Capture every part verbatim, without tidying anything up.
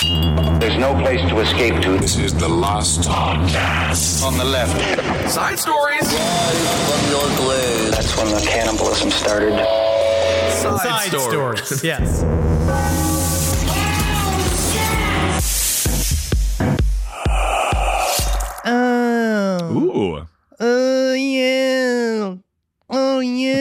There's no place to escape to. This is the Lost Podcast. On the left. Side stories. That's when the cannibalism started. Side, Side stories. stories. Yes. Oh. Ooh. Oh yeah. Oh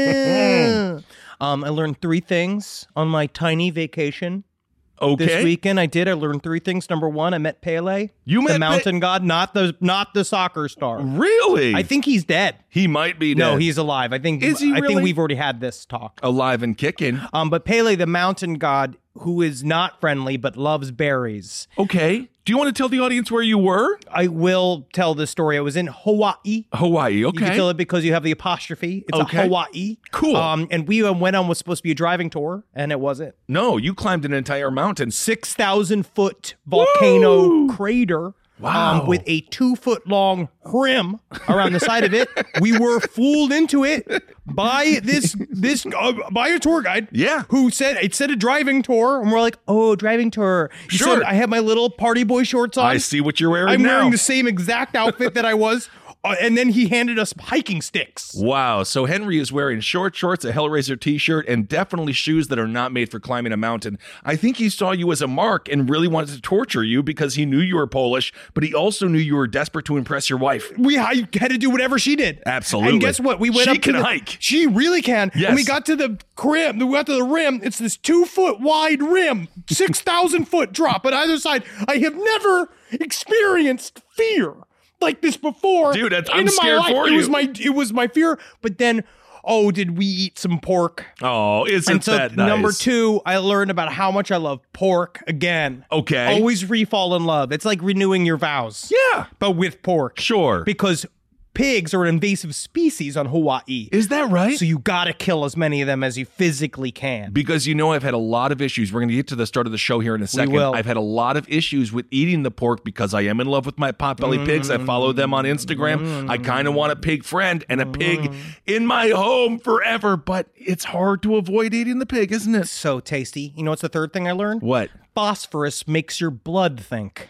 yeah. um, I learned three things on my tiny vacation. Okay. This weekend I did. I learned three things. Number one, I met Pele. You met the Pe- mountain god, not the not the soccer star. Really? I think he's dead. he might be dead. No, he's alive. I think. Is he I really? think we've already had this talk. alive and kicking. Um, but Pele, the mountain god, who is not friendly but loves berries. Okay. Do you want to tell the audience where you were? I will tell the story. I was in Hawaii. Hawaii. You can Okay. tell it because you have the apostrophe. It's Okay. a Hawaii. Cool. Um, and we uh, went on was supposed to be a driving tour, and it wasn't. No, you climbed an entire mountain. Six thousand foot volcano Woo! crater. Wow. Um, with a two foot long rim around the side of it. We were fooled into it by this this uh, by a tour guide. Yeah. Who said it said a driving tour, and we're like, oh, driving tour. He Sure. said, I have my little party boy shorts on. I see what you're wearing I'm now. wearing the same exact outfit that I was. Uh, and then he handed us hiking sticks. Wow. So Henry is wearing short shorts, a Hellraiser t-shirt, and definitely shoes that are not made for climbing a mountain. I think he saw you as a mark and really wanted to torture you because he knew you were Polish, but he also knew you were desperate to impress your wife. We I had to do whatever she did. Absolutely. And guess what? We went She up to can the- hike. She really can. Yes. And we got to the rim. We got to the rim. It's this two foot wide rim, six thousand foot drop on either side. I have never experienced fear like this before. Dude, that's- I'm in my scared life. for It you. was my it was my fear. But then, oh, did we eat some pork? Oh, isn't And so that nice? number two, I learned about how much I love pork again. Okay. Always re-fall in love. It's like renewing your vows. Yeah. But with pork. Sure. Because pigs are an invasive species on Hawaii. Is that right? So you gotta kill as many of them as you physically can. Because you know I've had a lot of issues. We're going to get to the start of the show here in a second. will. I've had a lot of issues with eating the pork because I am in love with my potbelly pigs. I follow them on Instagram. I kind of want a pig friend and a pig in my home forever, but it's hard to avoid eating the pig, isn't it? So tasty. You know what's the third thing I learned? What? Phosphorus makes your blood think.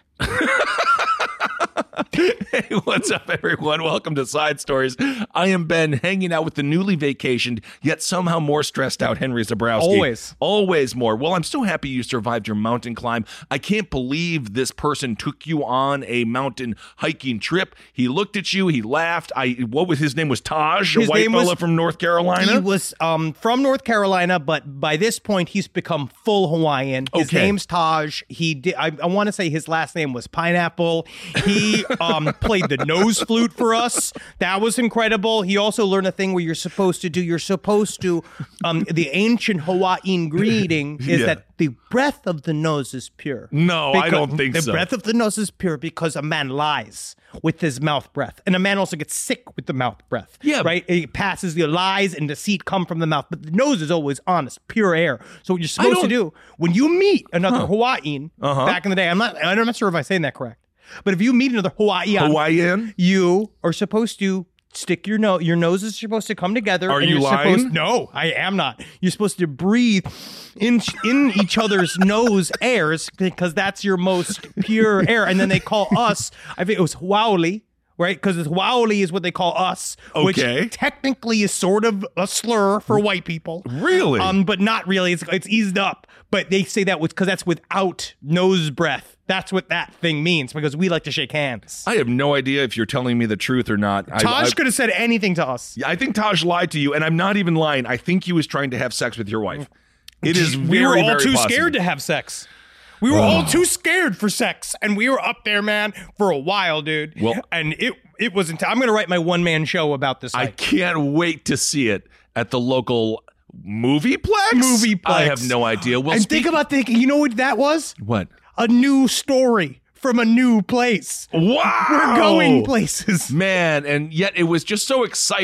Hey, what's up, everyone? Welcome to Side Stories. I am Ben, hanging out with the newly vacationed, yet somehow more stressed out Henry Zabrowski. Always. Always more. Well, I'm so happy you survived your mountain climb. I can't believe this person took you on a mountain hiking trip. He looked at you, he laughed. I what was his name? Was Taj, His a white name fella was- from North Carolina? He was um, from North Carolina, but by this point he's become full Hawaiian. His Okay. name's Taj. He did. I, I want to say his last name was Pineapple. He um, played the nose flute for us. That was incredible. He also learned a thing where you're supposed to do. You're supposed to. Um, the ancient Hawaiian greeting is Yeah. that the breath of the nose is pure. No, I don't think the so. The breath of the nose is pure because a man lies with his mouth breath, and a man also gets sick with the mouth breath. Yeah. right. It passes the lies and deceit come from the mouth, but the nose is always honest, pure air. So what you're supposed to don't- do when you meet another Hawaiian Uh-huh. back in the day, I'm not. I'm not sure if I'm saying that correct, but if you meet another Hawaiian, Hawaiian? you are supposed to stick your nose. Your nose is supposed to come together. Are and you you're lying? Supposed, no, I am not. You're supposed to breathe in in each other's nose airs because that's your most pure air. And then they call us. I think it was Hawaii. Right, because Hawaii is what they call us, Okay. which technically is sort of a slur for white people. Really? Um, but not really. It's it's eased up. But they say that because that's without nose breath. That's what that thing means because we like to shake hands. I have no idea if you're telling me the truth or not. I- Taj I, could have said anything to us. I think Taj lied to you, and I'm not even lying. I think he was trying to have sex with your wife. It is very, we were all very too possible. scared to have sex. We were all too scared for sex, and we were up there, man, for a while, dude. Well- and it it wasn't. I'm gonna write my one man show about this. I hike. can't wait to see it at the local Movieplex. Movieplex. I have no idea. Well, and speak- think about thinking. You know what that was? what? A new story from a new place. Wow, We're going places. man, and yet it was just so exciting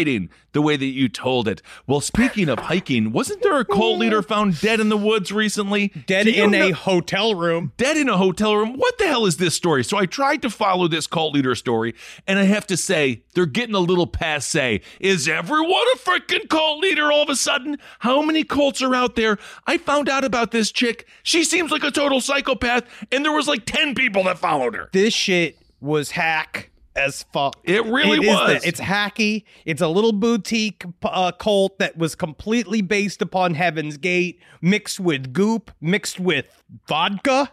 the way that you told it. Well, speaking of hiking, wasn't there a cult leader found dead in the woods recently? Dead Do you in know- a hotel room. Dead in a hotel room. What the hell is this story? So I tried to follow this cult leader story, and I have to say, they're getting a little passe. Is everyone a freaking cult leader all of a sudden? How many cults are out there? I found out about this chick. She seems like a total psychopath, and there was like ten people that followed her. This shit was hack as fuck. It really is was. that. It's hacky. It's a little boutique uh, cult that was completely based upon Heaven's Gate, mixed with goop, mixed with vodka.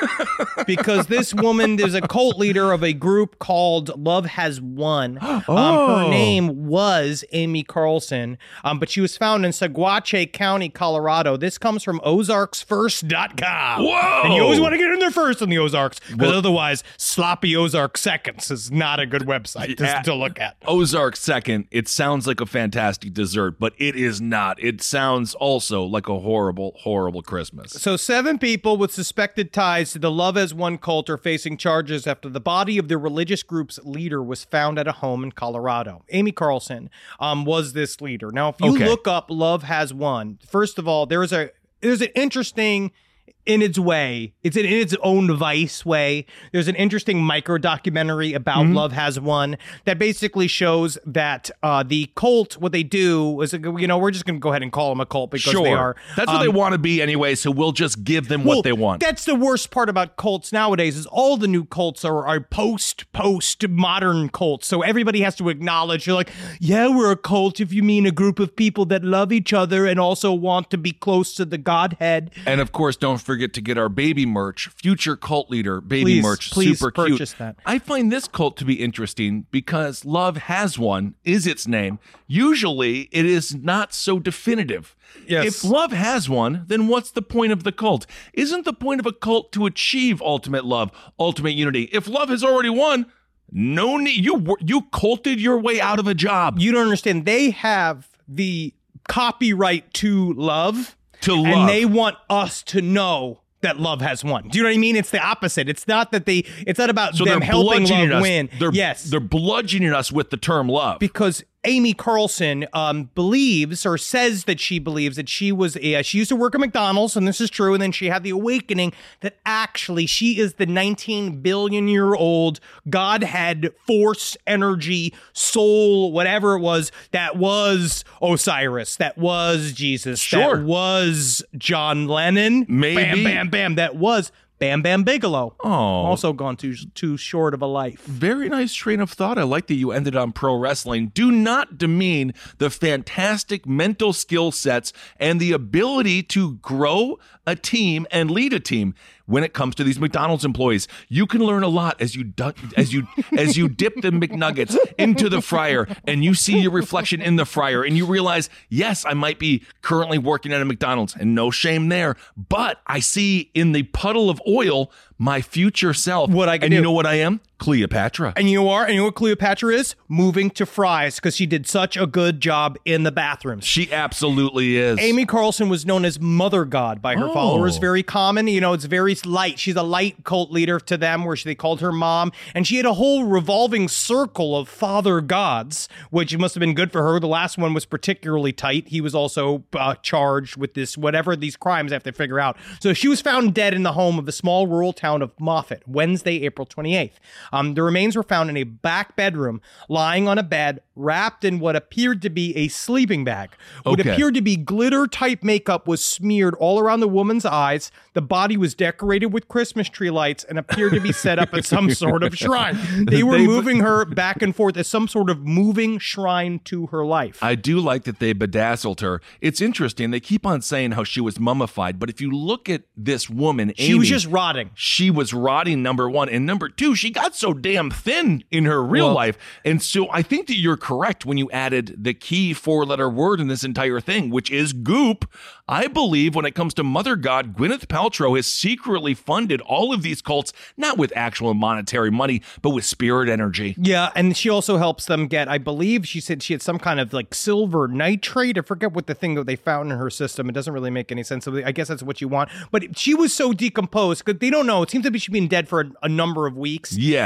Because this woman is a cult leader of a group called Love Has Won. Um, Oh. her name was Amy Carlson, um, but she was found in Saguache County, Colorado. This comes from Ozarks First dot com. Whoa. And you always want to get in there first on the Ozarks, because Well- otherwise, Sloppy Ozark Seconds is not a good website to, Yeah. to look at. Ozark Second, it sounds like a fantastic dessert, but it is not. It sounds also like a horrible, horrible Christmas. So seven people with suspected ties to the Love As One cult are facing charges after the body of the religious group's leader was found at a home in Colorado. Amy Carlson um, was this leader. Now, if you Okay. look up Love Has One, first of all, there's a there's an interesting in its way, it's in its own device way. There's an interesting micro documentary about Mm-hmm. Love Has Won that basically shows that uh, the cult, what they do is, you know, we're just going to go ahead and call them a cult because Sure. they are. That's what um, they want to be anyway, so we'll just give them well, what they want. That's the worst part about cults nowadays is all the new cults are, are post, post modern cults. So everybody has to acknowledge, you're like, yeah, we're a cult if you mean a group of people that love each other and also want to be close to the Godhead. And of course, don't forget to get our baby merch, Future Cult Leader baby Please, merch, please super purchase cute. that. I find this cult to be interesting because Love Has One is its name. Usually, it is not so definitive. Yes. If love has one, then what's the point of the cult? Isn't the point of a cult to achieve ultimate love, ultimate unity? If love has already won, no need. You you culted your way out of a job. You don't understand. They have the copyright to love. To love. And they want us to know that love has won. Do you know what I mean? It's the opposite. It's not that they, it's not about So them they're helping bludgeoning love us. win. They're, yes. they're bludgeoning us with the term love. Because Amy Carlson um, believes or says that she believes that she was a, she used to work at McDonald's, and this is true, and then she had the awakening that actually she is the nineteen billion year old Godhead, force, energy, soul, whatever it was, that was Osiris, that was Jesus, Sure. that was John Lennon, Maybe. bam, bam, bam, that was Bam Bam Bigelow. Oh. Also gone too too short of a life. Very nice train of thought. I like that you ended on pro wrestling. Do not demean the fantastic mental skill sets and the ability to grow a team and lead a team when it comes to these McDonald's employees. You can learn a lot as you du- as you as you dip the McNuggets into the fryer and you see your reflection in the fryer and you realize, yes, I might be currently working at a McDonald's and no shame there, but I see in the puddle of oil my future self. What I can and you do. know what I am? Cleopatra. And you are, and you know what Cleopatra is? Moving to Fry's because she did such a good job in the bathrooms. She absolutely is. Amy Carlson was known as Mother God by her Oh. followers. Very common. You know, it's very light. She's a light cult leader to them where they called her mom. And she had a whole revolving circle of father gods, which must have been good for her. The last one was particularly tight. He was also uh, charged with this, whatever these crimes I have to figure out. So she was found dead in the home of the small rural town of Moffat, Wednesday, April twenty-eighth. Um, the remains were found in a back bedroom, lying on a bed, wrapped in what appeared to be a sleeping bag. What Okay. appeared to be glitter-type makeup was smeared all around the woman's eyes. The body was decorated with Christmas tree lights and appeared to be set up at some sort of shrine. They were They- moving her back and forth as some sort of moving shrine to her life. I do like that they bedazzled her. It's interesting. They keep on saying how she was mummified, but if you look at this woman, She Amy, was just rotting. she was rotting, number one. And number two, she got so damn thin in her real Well- life. And so I think that you're correct when you added the key four letter word in this entire thing, which is goop. I believe when it comes to Mother God, Gwyneth Paltrow has secretly funded all of these cults, not with actual monetary money, but with spirit energy. Yeah, and she also helps them get, I believe she said she had some kind of like silver nitrate. I forget what the thing that they found in her system. It doesn't really make any sense. So I guess that's what you want. But she was so decomposed because they don't know. It seems to be she's been dead for a, a number of weeks. Yes.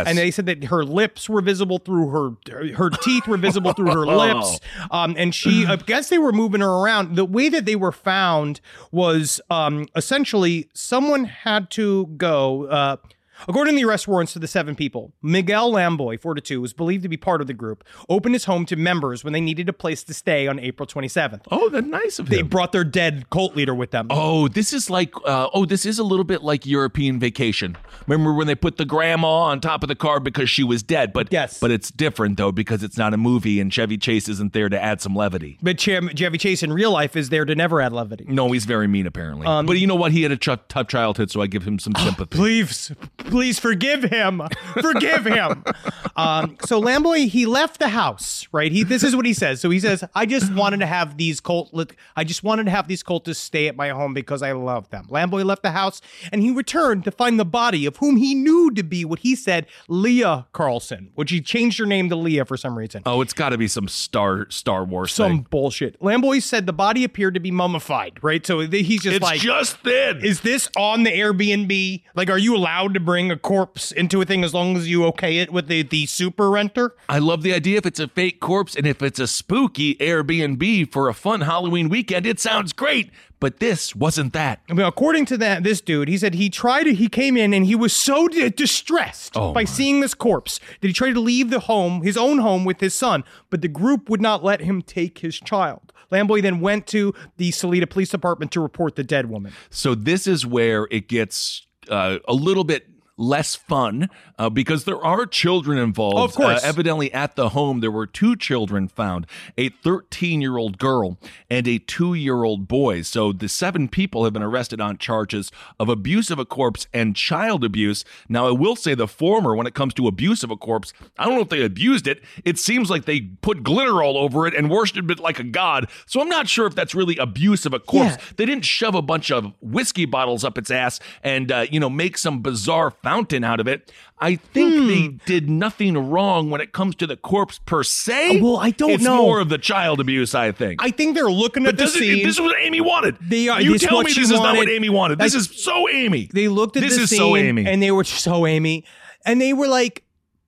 Yes. And they said that her lips were visible through her, her teeth were visible through her lips. Um, and she, I guess they were moving her around. The way that they were found was um, essentially someone had to go, uh, according to the arrest warrants for the seven people, Miguel Lamboy, forty-two, was believed to be part of the group, opened his home to members when they needed a place to stay on April twenty-seventh. Oh, that's nice of him. They brought their dead cult leader with them. Oh, this is like, uh, oh, this is a little bit like European Vacation. Remember when they put the grandma on top of the car because she was dead? But Yes. but it's different, though, because it's not a movie and Chevy Chase isn't there to add some levity. But Ch- Chevy Chase in real life is there to never add levity. No, he's very mean, apparently. Um, but you know what? He had a ch- tough childhood, so I give him some sympathy. Please, please forgive him. Forgive him. Um, so Lamboy, he left the house, right? He, this is what he says. So he says, I just wanted to have these cult, I just wanted to have these cultists stay at my home because I love them. Lamboy left the house and he returned to find the body of whom he knew to be what he said, Leah Carlson, which he changed her name to Leah for some reason. Oh, it's got to be some Star Star Wars Some thing. bullshit. Lamboy said the body appeared to be mummified, right? So th- he's just It's like, just thin. is this on the Airbnb? Like, are you allowed to bring a corpse into a thing as long as you okay it with the, the super renter? I love the idea if it's a fake corpse and if it's a spooky Airbnb for a fun Halloween weekend, it sounds great. But this wasn't that. I mean, according to that, this dude, he said he tried to, he came in and he was so d- distressed Oh, by my. seeing this corpse that he tried to leave the home, his own home with his son, but the group would not let him take his child. Lamboy then went to the Salida Police Department to report the dead woman. So this is where it gets uh, a little bit less fun uh, because there are children involved. Of course. Uh, evidently at the home, there were two children found, a thirteen-year-old girl and a two-year-old boy. So the seven people have been arrested on charges of abuse of a corpse and child abuse. Now, I will say the former, when it comes to abuse of a corpse, I don't know if they abused it. It seems like they put glitter all over it and worshipped it like a god. So I'm not sure if that's really abuse of a corpse. Yeah. They didn't shove a bunch of whiskey bottles up its ass and, uh, you know, make some bizarre fountain out of it. I think Hmm. they did nothing wrong when it comes to the corpse per se. Well, I don't it's know. It's more of the child abuse, I think. I think they're looking but at the doesn't- scene. this is what Amy wanted. They are- you this is tell what me she this is not what wanted. Amy wanted. This I- is so Amy. They looked at this the is scene so Amy. and they were so Amy, and they were like,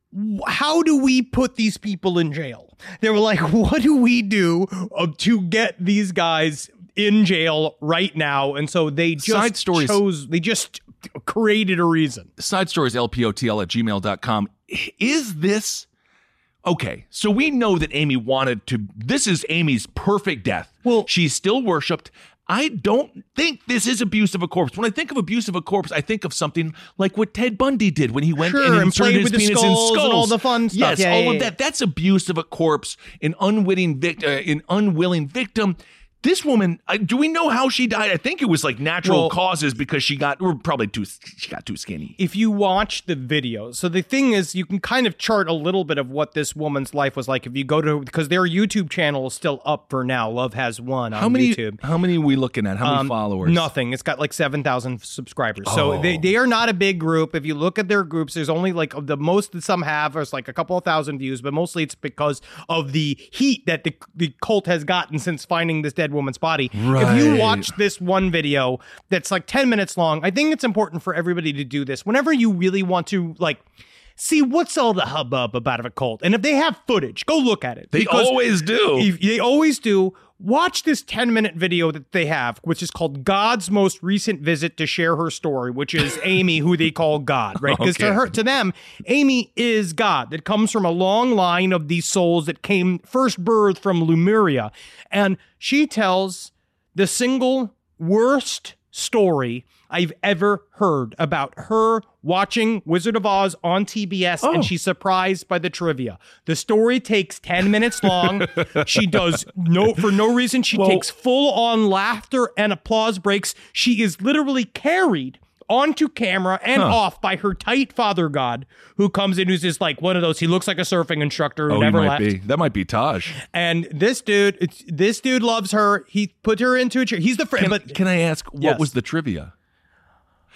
how do we put these people in jail? They were like, what do we do uh, to get these guys in jail right now? And so they just Side stories. chose, they just created a reason. Side stories, L P O T L at gmail dot com. Is this okay? So we know that Amy wanted to, this is Amy's perfect death. Well- she's still worshipped. I don't think this is abuse of a corpse. When I think of abuse of a corpse, I think of something like what Ted Bundy did when he went Sure, and and inserted played his with the penis skulls in and skulls. all the fun stuff. Yes, Yeah, all yeah, of yeah. that. That's abuse of a corpse, an unwitting vict- uh, an unwilling victim. This woman, uh, do we know how she died? I think it was like natural Well- causes because she got, or probably too, she got too skinny. If you watch the video, so the thing is, you can kind of chart a little bit of what this woman's life was like if you go to, because their YouTube channel is still up for now. Love Has Won on How many? YouTube. How many are we looking at? How many Um, followers? Nothing. It's got like seven thousand subscribers. Oh. So they, they are not a big group. If you look at their groups, there's only like the most that some have is like a couple of thousand views, but mostly it's because of the heat that the, the cult has gotten since finding this dead woman's body. If you Right. watch this one video that's like ten minutes long, I think it's important for everybody to do this. Whenever you really want to like see what's all the hubbub about a cult. And if they have footage, go look at it. They Because always do. if they always do. Watch this ten minute video that they have, which is called God's most recent visit to share her story, which is Amy, who they call God, right? Because Okay. to her, to them, Amy is God that comes from a long line of these souls that came first birthed from Lemuria. And she tells the single worst story I've ever heard about her watching Wizard of Oz on T B S, Oh. and she's surprised by the trivia. The story takes ten minutes long. She does no, for no reason, she Well- takes full on laughter and applause breaks. She is literally carried onto camera and Huh. off by her tight father god, who comes in, who's just like one of those, he looks like a surfing instructor who Oh, never he might left. be. That might be Taj. And this dude, it's, this dude loves her. He put her into a chair. He's the friend, Can, but can I ask, what Yes. was the trivia?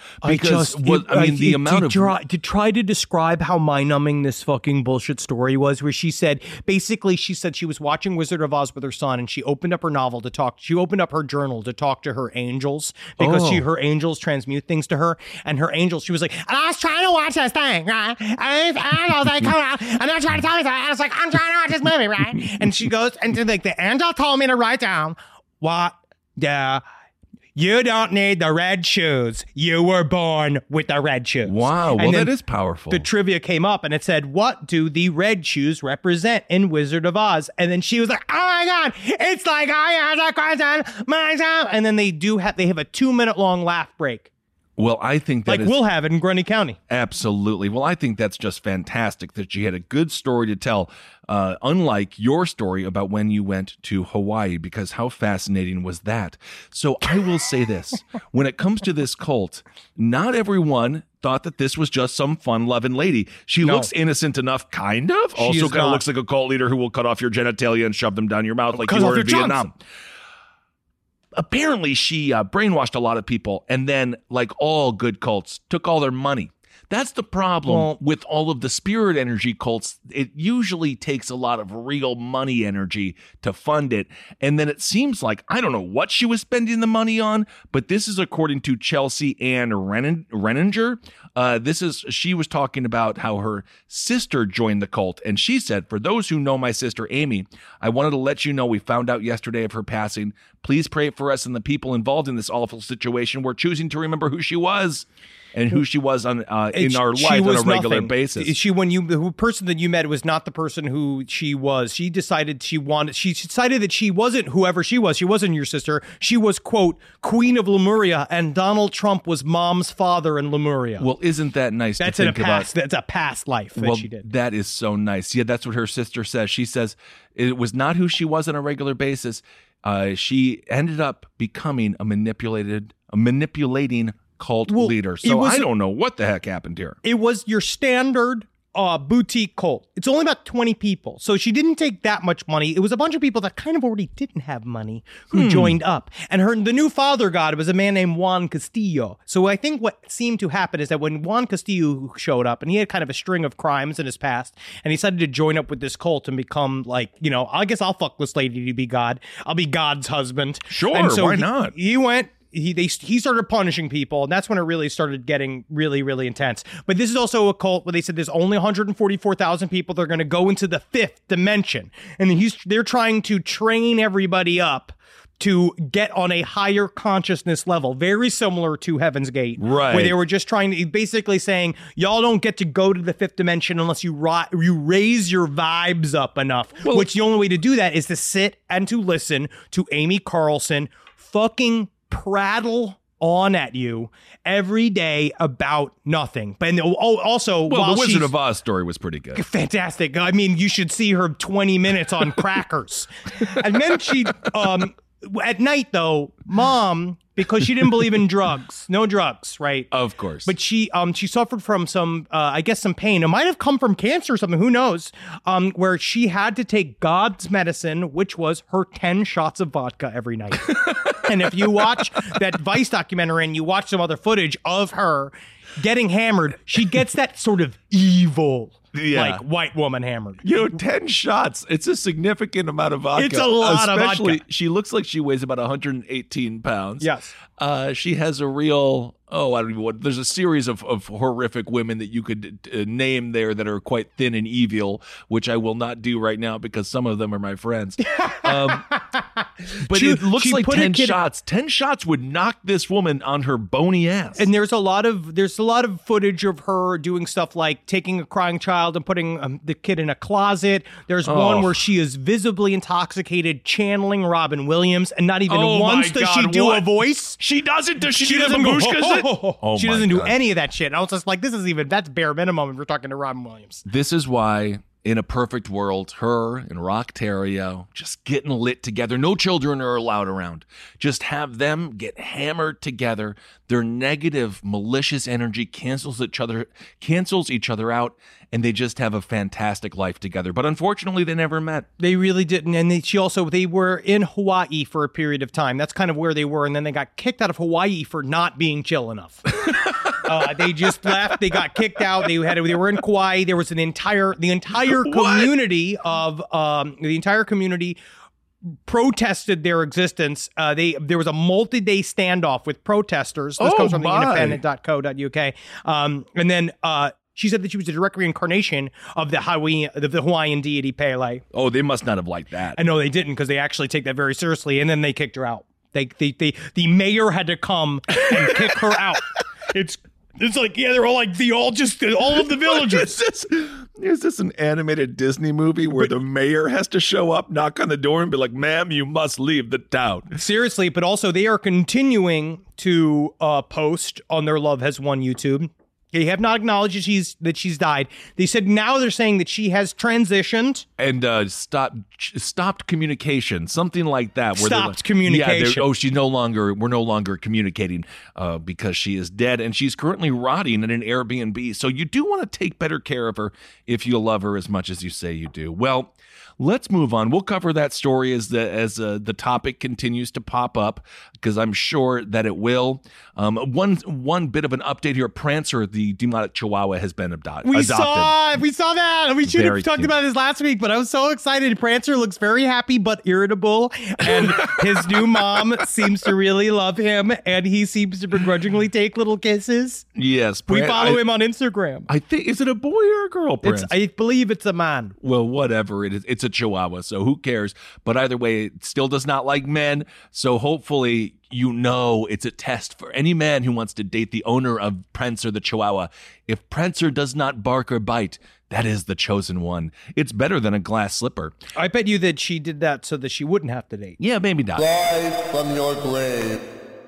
because I just, what, it, I mean, I, the it, amount to of try, to try to describe how mind-numbing this fucking bullshit story was, where she said, basically, she said she was watching Wizard of Oz with her son, and she opened up her novel to talk. She opened up her journal to talk to her angels because Oh. she her angels transmute things to her, and her angels. She was like, and I was trying to watch this thing, right? And I was like, come on, and they're trying to tell me something. And I was like, I'm trying to watch this movie, right? And she goes, and like the angel told me to write down what the. You don't need the red shoes. You were born with the red shoes. Wow, well, And then that is powerful. The trivia came up and it said, what do the red shoes represent in Wizard of Oz? And then she was like, oh my God, it's like I have a question myself. And then they do have, they have a two minute long laugh break. Well, I think that Like is we'll have it in Grundy County. absolutely. Well, I think that's just fantastic that she had a good story to tell, uh, unlike your story about when you went to Hawaii, because how fascinating was that? So I will say this. When it comes to this cult, not everyone thought that this was just some fun-loving lady. She No. looks innocent enough, kind of. Also is kind of not. looks like a cult leader who will cut off your genitalia and shove them down your mouth like Cut you off were in your Vietnam. Johnson. Apparently she uh, brainwashed a lot of people and then, like all good cults, took all their money. That's the problem Well- with all of the spirit energy cults. It usually takes a lot of real money energy to fund it. And then it seems like, I don't know what she was spending the money on, but this is according to Chelsea Ann Renin- Renninger. Uh, this is, she was talking about how her sister joined the cult. And she said, for those who know my sister Amy, I wanted to let you know we found out yesterday of her passing. Please pray for us and the people involved in this awful situation. We're choosing to remember who she was and who she was on uh, in She- our she life on was a regular nothing. basis. She, when you, the person that you met was not the person who she was. She decided she wanted, she decided that she wasn't whoever she was. She wasn't your sister. She was, quote, Queen of Lemuria, and Donald Trump was Mom's father in Lemuria. Well, isn't that nice that's to in a think past, about? that's a past life that Well, she did. that is so nice. Yeah, that's what her sister says. She says it was not who she was on a regular basis. Uh, she ended up becoming a manipulated, a manipulating cult Well, leader. it So was- I don't know what the heck happened here. It was your standard uh, boutique cult. It's only about twenty people. So she didn't take that much money. It was a bunch of people that kind of already didn't have money who Hmm. joined up. And her the new father god was a man named Juan Castillo. So I think what seemed to happen is that when Juan Castillo showed up, and he had kind of a string of crimes in his past, and he decided to join up with this cult and become like, you know, I guess I'll fuck this lady to be God. I'll be God's husband. Sure, And so why he- not? He went he they he started punishing people, and that's when it really started getting really really intense. But this is also a cult where they said there's only one hundred forty-four thousand people that are going to go into the fifth dimension, and he's they're trying to train everybody up to get on a higher consciousness level, very similar to Heaven's Gate, Right. where they were just trying to basically saying y'all don't get to go to the fifth dimension unless you ri- you raise your vibes up enough. Well- which the only way to do that is to sit and to listen to Amy Carlson fucking prattle on at you every day about nothing. But and, oh, also, Well, while the Wizard she's of Oz story was pretty good. fantastic. I mean, you should see her twenty minutes on crackers. And then she, um, at night though, Mom, because she didn't believe in drugs, no drugs, right? Of course. But she um she suffered from some uh, I guess some pain. It might have come from cancer or something. Who knows? Um, where she had to take God's medicine, which was her ten shots of vodka every night. And if you watch that Vice documentary and you watch some other footage of her getting hammered, she gets that sort of evil, Yeah. like white woman hammered. You know, ten shots. It's a significant amount of vodka. It's a lot of Especially, vodka. she looks like she weighs about one hundred eighteen pounds. Yes. Uh, she has a real, oh, I don't know what, there's a series of, of horrific women that you could uh, name there that are quite thin and evil, which I will not do right now because some of them are my friends. Um, but She- it looks she like put a ten kid- shots. ten shots would knock this woman on her bony ass. And there's a lot of there's a lot of footage of her doing stuff like taking a crying child and putting um, the kid in a closet. There's Oh. one where she is visibly intoxicated, channeling Robin Williams, and not even Oh once my does she God, do what? a voice. She doesn't. Does she, She do the doesn't go. babushkas? "Ho, ho, ho, ho." Oh she my doesn't do God. any of that shit. I was just like, this is even that's bare minimum if we're talking to Robin Williams. This is why, in a perfect world, her and Rock Terrio just getting lit together. No children are allowed around. Just have them get hammered together. Their negative, malicious energy cancels each other, cancels each other out, and they just have a fantastic life together. But unfortunately, they never met. They really didn't, and they, she also they were in Hawaii for a period of time. That's kind of where they were, and then they got kicked out of Hawaii for not being chill enough. Uh, they just left. They got kicked out. They had they were in Kauai. There was an entire the entire community of um the entire community protested their existence. Uh, they there was a multi-day standoff with protesters. This Oh, comes from my. the independent dot co dot U K. Um, and then uh, she said that she was a direct reincarnation of the Hawaii, of the Hawaiian deity Pele. Oh, they must not have liked that. And no, they didn't, because they actually take that very seriously. And then they kicked her out. They, they, they, the mayor had to come and kick her out. It's, it's like, yeah, they're all like, the all just all of the villagers. Is this, is this an animated Disney movie where the mayor has to show up, knock on the door, and be like, "Ma'am, you must leave the town"? Seriously, but also they are continuing to uh, post on their Love Has Won YouTube. They have not acknowledged that she's that she's died. They said now they're saying that she has transitioned. And uh, stopped stopped communication, something like that. Where they're Stopped like- communication. Yeah, they're- oh, she's no longer. We're no longer communicating uh, because she is dead, and she's currently rotting in an Airbnb. So you do want to take better care of her if you love her as much as you say you do. Well, let's move on. We'll cover that story as the as uh, the topic continues to pop up, because I'm sure that it will. Um, one one bit of an update here: Prancer, the demonic Chihuahua, has been abdo- We adopted. saw we saw that. We should Very have talked cute. about this last week, but I was so excited. Prancer looks very happy but irritable, and his new mom seems to really love him, and he seems to begrudgingly take little kisses. Yes, We Pran- follow I, him on Instagram. I think is it a boy or a girl? It's, Prancer? I believe it's a man. Well, whatever it is, it's a Chihuahua, so who cares? But either way, it still does not like men. So hopefully, you know, it's a test for any man who wants to date the owner of Prancer the Chihuahua. If Prancer does not bark or bite, that is the chosen one. It's better than a glass slipper. I bet you that she did that so that she wouldn't have to date. Yeah, maybe not. Rise from your grave.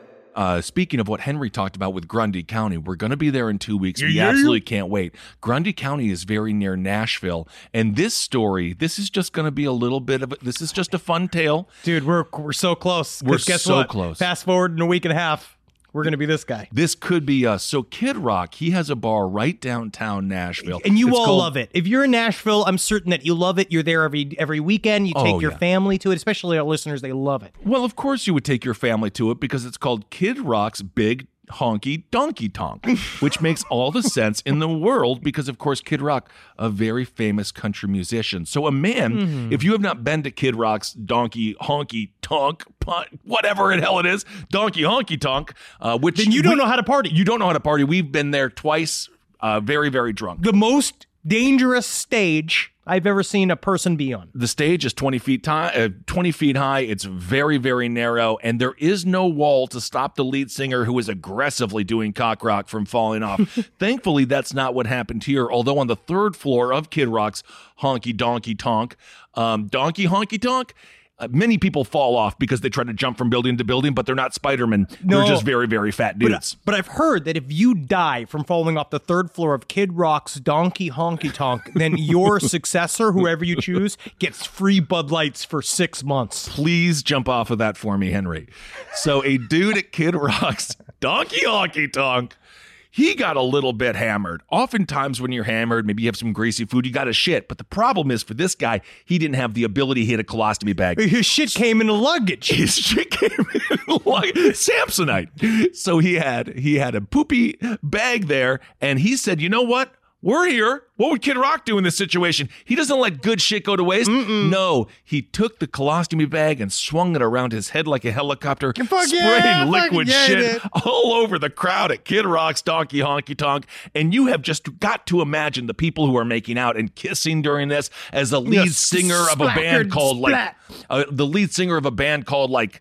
Uh, speaking of what Henry talked about with Grundy County, we're going to be there in two weeks. We Yeah, yeah. absolutely can't wait. Grundy County is very near Nashville. And this story, this is just going to be a little bit of a, this is just a fun tale. Dude, we're we're so close. 'Cause We're guess so what? close. Fast forward in a week and a half, we're going to be this guy. This could be us. So Kid Rock, he has a bar right downtown Nashville. And you It's all called- love it. If you're in Nashville, I'm certain that you love it. You're there every every weekend. You take Oh, your yeah. family to it, especially our listeners. They love it. Well, of course you would take your family to it because it's called Kid Rock's Big Honky Donkey Tonk, which makes all the sense in the world because, of course, Kid Rock, a very famous country musician. So a man, Mm-hmm. if you have not been to Kid Rock's Donkey Honky Tonk, pun- whatever the hell it is, Donkey Honky Tonk, uh, which Then you don't we- know how to party. You don't know how to party. We've been there twice, uh, very, very drunk. The most dangerous stage I've ever seen a person be on. The stage is twenty feet high, uh, twenty feet high. It's very, very narrow, and there is no wall to stop the lead singer who is aggressively doing cock rock from falling off. Thankfully, that's not what happened here. Although on the third floor of Kid Rock's Honky Donkey Tonk, um, Donkey Honky Tonk, uh, many people fall off because they try to jump from building to building, but they're not Spider-Man. No. They're just very, very fat But, dudes. but I've heard that if you die from falling off the third floor of Kid Rock's Donkey Honky Tonk, then your successor, whoever you choose, gets free Bud Lights for six months. Please jump off of that for me, Henry. So a dude at Kid Rock's Donkey Honky Tonk, he got a little bit hammered. Oftentimes when you're hammered, maybe you have some greasy food, you got to shit. But the problem is for this guy, he didn't have the ability to hit a colostomy bag. His shit came in the luggage. His shit came in like Samsonite. So he had he had a poopy bag there, and he said, "You know what? We're here. What would Kid Rock do in this situation? He doesn't let good shit go to waste. Mm-mm. No, he took the colostomy bag and swung it around his head like a helicopter, Fuck spraying yeah, liquid fuck yeah, shit dude. all over the crowd at Kid Rock's Donkey Honky Tonk. And you have just got to imagine the people who are making out and kissing during this as the lead Yes, singer of a band splattered called splat. like uh, the lead singer of a band called like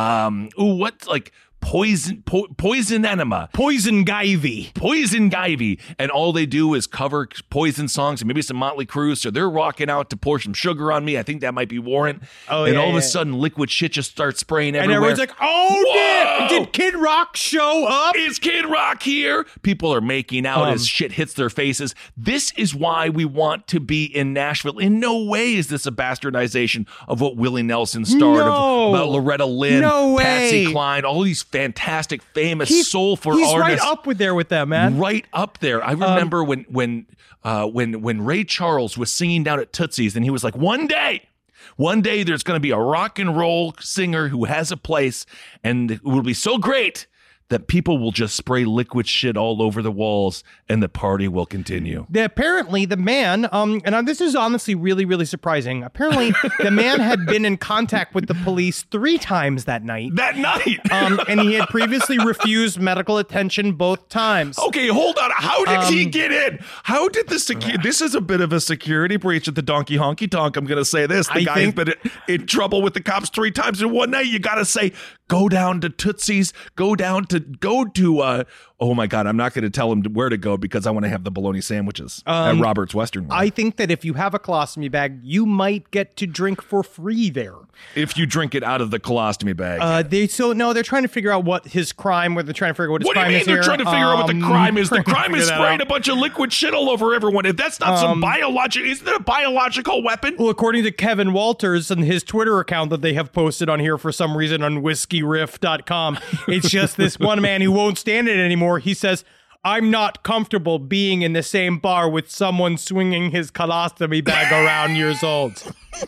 um ooh what like Poison po- Poison Enema. Poison Givey. Poison Ivy, and all they do is cover Poison songs and maybe some Motley Crue. So they're rocking out to Pour Some Sugar on Me. I think that might be Warrant. Oh, and yeah, all of yeah. a sudden, liquid shit just starts spraying And everywhere. everyone's like, oh, Whoa! did, did Kid Rock show up? Is Kid Rock here? People are making out Um, as shit hits their faces. This is why we want to be in Nashville. In no way is this a bastardization of what Willie Nelson starred, No. of, about Loretta Lynn, No way. Patsy Cline, all these fantastic, famous, He's, soulful he's artists. right up with there with them, man. Right up there. I remember when when uh, when when Ray Charles was singing down at Tootsie's, and he was like, "One day, one day, there's going to be a rock and roll singer who has a place, and it will be so great that people will just spray liquid shit all over the walls and the party will continue. The, apparently, the man, um, and this is honestly really, really surprising. Apparently, the man had been in contact with the police three times that night. That night? um, and he had previously refused medical attention both times. Okay, hold on. How did he Um, get in? How did the security? This is a bit of a security breach at the Donkey Honky Tonk. I'm going to say this. The I guy think- has been in, in trouble with the cops three times in one night. You got to say, go down to Tootsie's, go down to, go to, uh, oh my God, I'm not going to tell him where to go because I want to have the bologna sandwiches Um, at Robert's Western. One. I think that if you have a colostomy bag, you might get to drink for free there. If you drink it out of the colostomy bag. Uh, they so no, they're trying to figure out what his crime. Where they're trying to figure out what his What do you crime mean is they're here. trying to figure out what the Um, crime is? The trying to crime is figure that spraying out. a bunch of liquid shit all over everyone. If that's not some Um, biological, isn't it a biological weapon? Well, according to Kevin Walters and his Twitter account that they have posted on here for some reason on whiskey riff dot com, it's just this one man who won't stand it anymore. He says, I'm not comfortable being in the same bar with someone swinging his colostomy bag around years old.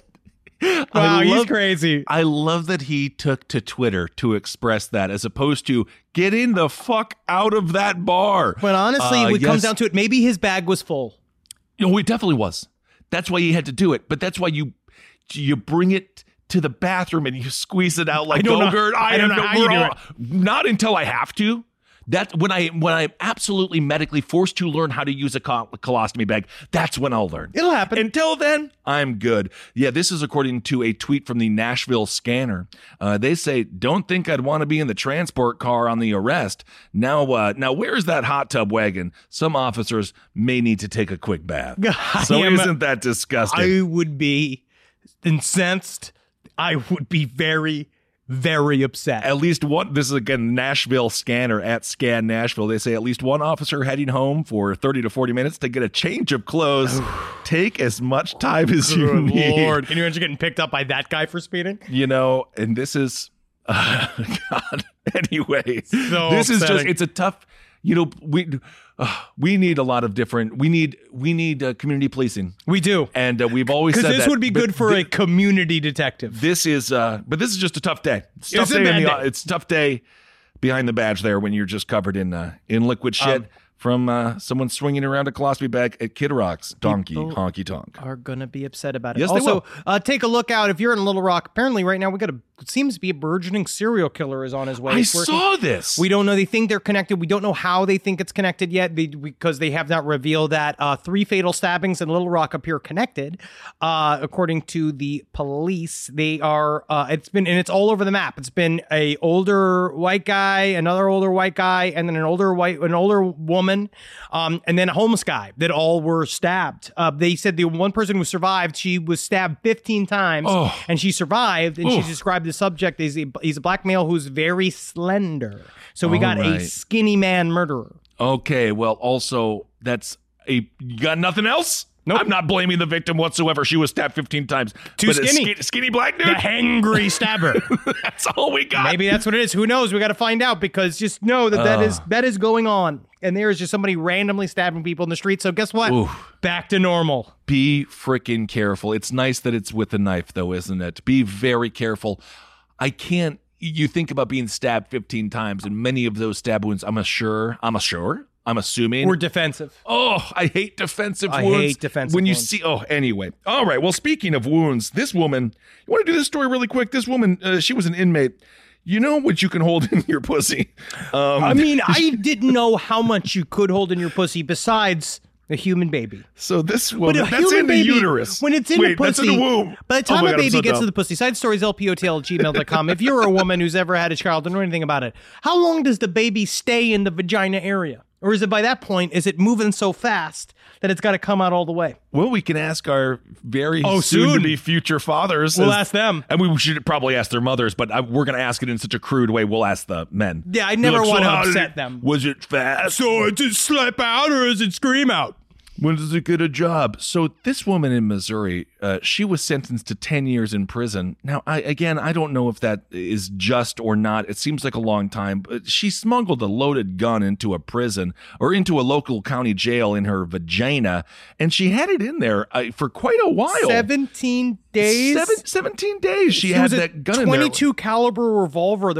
Wow, I he's love- crazy. I love that he took to Twitter to express that as opposed to getting the fuck out of that bar. But honestly, Uh, when it comes yes. down to it, maybe his bag was full. No, it definitely was. That's why he had to do it. But that's why you you bring it to the bathroom and you squeeze it out like I don't know- Go-Gurt. I don't know how you we're do all- Not until I have to. That's when I when I'm absolutely medically forced to learn how to use a col- colostomy bag. That's when I'll learn. It'll happen. Until then, I'm good. Yeah, this is according to a tweet from the Nashville Scanner. Uh, they say, "Don't think I'd want to be in the transport car on the arrest." Now, uh, now, where's that hot tub wagon? Some officers may need to take a quick bath. I So am- isn't that disgusting? I would be incensed. I would be very, very upset. At least one, this is again Nashville Scanner at Scan Nashville. They say at least one officer heading home for thirty to forty minutes to get a change of clothes. Take as much time as you Good need. Lord. Can you imagine getting picked up by that guy for speeding? You know, and this is, uh, God, anyway, So this is just, upsetting. it's a tough, you know, we, uh, we need a lot of different, we need, we need uh, community policing. We do. And uh, we've always said Because this that, would be but good for thi- a community detective. This is, uh, but this is just a tough day. It's a tough It's a day. in bad the, day. It's a tough day behind the badge there when you're just covered in uh, in liquid shit Um, from uh, someone swinging around a colostomy bag at Kid Rock's Donkey People Honky Tonk. Are gonna be upset about it. Yes, they also, will. Uh, take a look out if you're in Little Rock. Apparently, right now we got a it seems to be a burgeoning serial killer is on his way. I It's working. saw this. We don't know. They think they're connected. We don't know how they think it's connected yet they, because they have not revealed that. Uh, three fatal stabbings in Little Rock appear connected, uh, according to the police. They are. Uh, it's been and it's all over the map. It's been a older white guy, another older white guy, and then an older white, an older woman, um, and then a homeless guy. That all were stabbed. Uh, they said the one person who survived, she was stabbed fifteen times, Oh. and she survived. And Oof. she described the subject as a, he's a black male who's very slender. So we All got a right. skinny man murderer. Okay, well, also that's a you got nothing else. Nope. I'm not blaming the victim whatsoever. She was stabbed fifteen times. Too But a skinny. skinny, skinny black dude. The hangry stabber. That's all we got. Maybe that's what it is. Who knows? We got to find out because just know that that Uh. is that is going on. And there is just somebody randomly stabbing people in the street. So guess what? Oof. Back to normal. Be freaking careful. It's nice that it's with a knife, though, isn't it? Be very careful. I can't. You think about being stabbed fifteen times, and many of those stab wounds, I'm sure, I'm sure, I'm assuming. We're defensive. Oh, I hate defensive I wounds. hate defensive When you wounds. see, oh, anyway. All right. Well, speaking of wounds, this woman, you want to do this story really quick? This woman, uh, she was an inmate. You know what you can hold in your pussy? Um, I mean, I didn't know how much you could hold in your pussy besides a human baby. so this But woman, a that's human in the baby, uterus. when it's in Wait, the pussy, that's in the womb. by the Oh time my a God, I'm baby so gets dumb. to the pussy, side stories L P O T L at gmail dot com. If you're a woman who's ever had a child, don't know anything about it, how long does the baby stay in the vagina area? Or is it by that point, is it moving so fast that it's got to come out all the way? Well, we can ask our very Oh, soon, to soon. be future fathers. We'll as- ask them. And we should probably ask their mothers, but I, we're going to ask it in such a crude way. We'll ask the men. Yeah, I Be never like, want "So to how did upset it- them. Was it fast? So does it slap out or does it scream out? When does it get a job? So this woman in Missouri, uh, she was sentenced to ten years in prison. Now, I, again, I don't know if that is just or not. It seems like a long time, but she smuggled a loaded gun into a prison or into a local county jail in her vagina, and she had it in there uh, for quite a while. seventeen days? Seven, seventeen days she It had was a that gun in there. twenty-two caliber revolver that was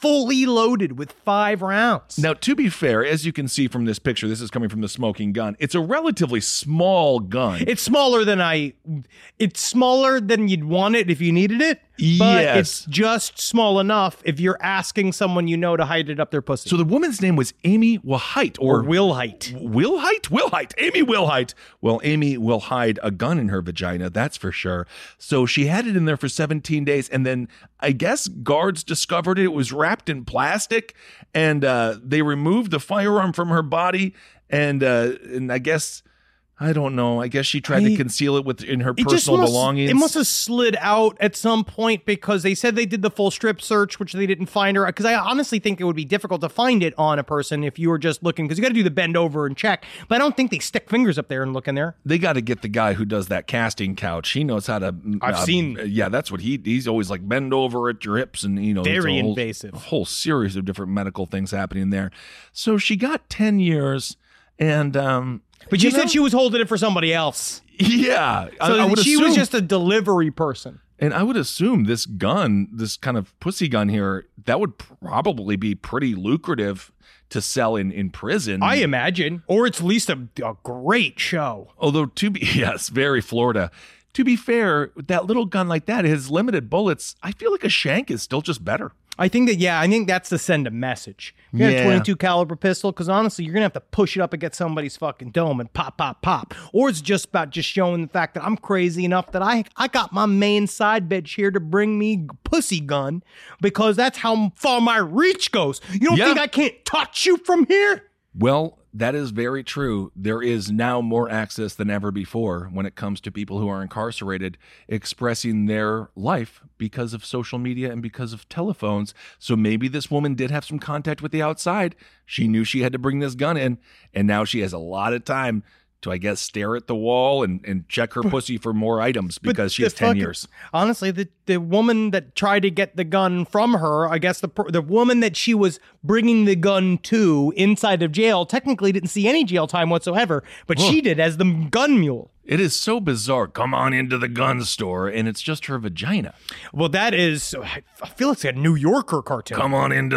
fully loaded with five rounds. Now, to be fair, as you can see from this picture, this is coming from the smoking gun. It's a relatively small gun. It's smaller than I, it's smaller than you'd want it if you needed it. But Yes. it's just small enough if you're asking someone you know to hide it up their pussy. So the woman's name was Amy Wilhite, or, or Wilhite. Wilhite? Wilhite. Amy Wilhite. Well, Amy will hide a gun in her vagina, that's for sure. So she had it in there for seventeen days, and then I guess guards discovered it. It was wrapped in plastic, and uh, they removed the firearm from her body, and uh, and I guess... I don't know. I guess she tried I, to conceal it with in her it personal must, belongings. It must have slid out at some point because they said they did the full strip search, which they didn't find her. Because I honestly think it would be difficult to find it on a person if you were just looking, because you got to do the bend over and check. But I don't think they stick fingers up there and look in there. They got to get the guy who does that casting couch. He knows how to. I've uh, seen- Yeah, that's what he. He's always like bend over at your hips, and you know, there's Very a whole, invasive. A whole series of different medical things happening there. So she got ten years, and um. But you, know? said she was holding it for somebody else. Yeah, So I, I would she assume, was just a delivery person. and I would assume this gun, this kind of pussy gun here, that would probably be pretty lucrative to sell in in prison. I imagine. Or it's at least a, a great show. Although to be yes, very Florida. To be fair, that little gun like that has limited bullets. I feel like a shank is still just better. I think that, yeah, I think that's to send a message. You got Yeah. a twenty-two caliber pistol, because honestly, you're going to have to push it up against somebody's fucking dome and pop, pop, pop. Or it's just about just showing the fact that I'm crazy enough that I I got my main side bitch here to bring me pussy gun, because that's how far my reach goes. You don't Yeah. think I can't touch you from here? Well, that is very true. There is now more access than ever before when it comes to people who are incarcerated expressing their life because of social media and because of telephones. So maybe this woman did have some contact with the outside. She knew she had to bring this gun in, and now she has a lot of time to, I guess, stare at the wall and, and check her pussy for more items because she the has ten fucking- years. Honestly, the, the woman that tried to get the gun from her, I guess the per- the woman that she was bringing the gun to inside of jail technically didn't see any jail time whatsoever, but she did as the gun mule. It is so bizarre. Come on into the gun store, and it's just her vagina. Well, that is, I feel like it's a New Yorker cartoon. Come on into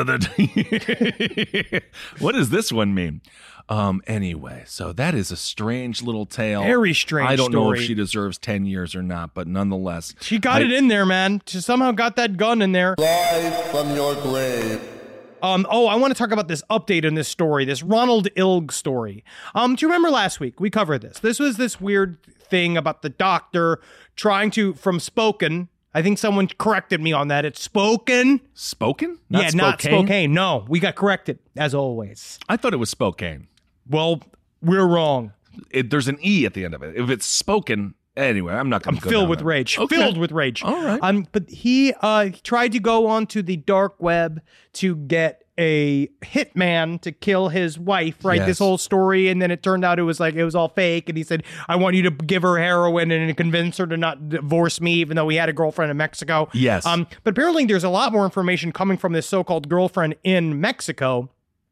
the. What does this one mean? Um. Anyway, so that is a strange little tale. Very strange I don't know if story. she deserves ten years or not, but nonetheless, She got I- it in there, man. She somehow got that gun in there. Live from your grave. Um, oh, I want to talk about this update in this story, this Ronald Ilg story. Um, do you remember last week we covered this? This was this weird thing about the doctor trying to, from Spokane. I think someone corrected me on that. It's Spokane. Spoken? yeah, not Spokane. No, we got corrected as always. I thought it was Spokane. Well, we're wrong. It, there's an E at the end of it. If it's spoken, anyway, I'm not going I'm to go filled down with that. rage. Okay. Filled with rage. All right. Um, but he uh tried to go onto the dark web to get a hitman to kill his wife, right? Yes. This whole story, and then it turned out it was like it was all fake. And he said, "I want you to give her heroin and convince her to not divorce me," even though he had a girlfriend in Mexico. Yes. Um, but apparently there's a lot more information coming from this so-called girlfriend in Mexico.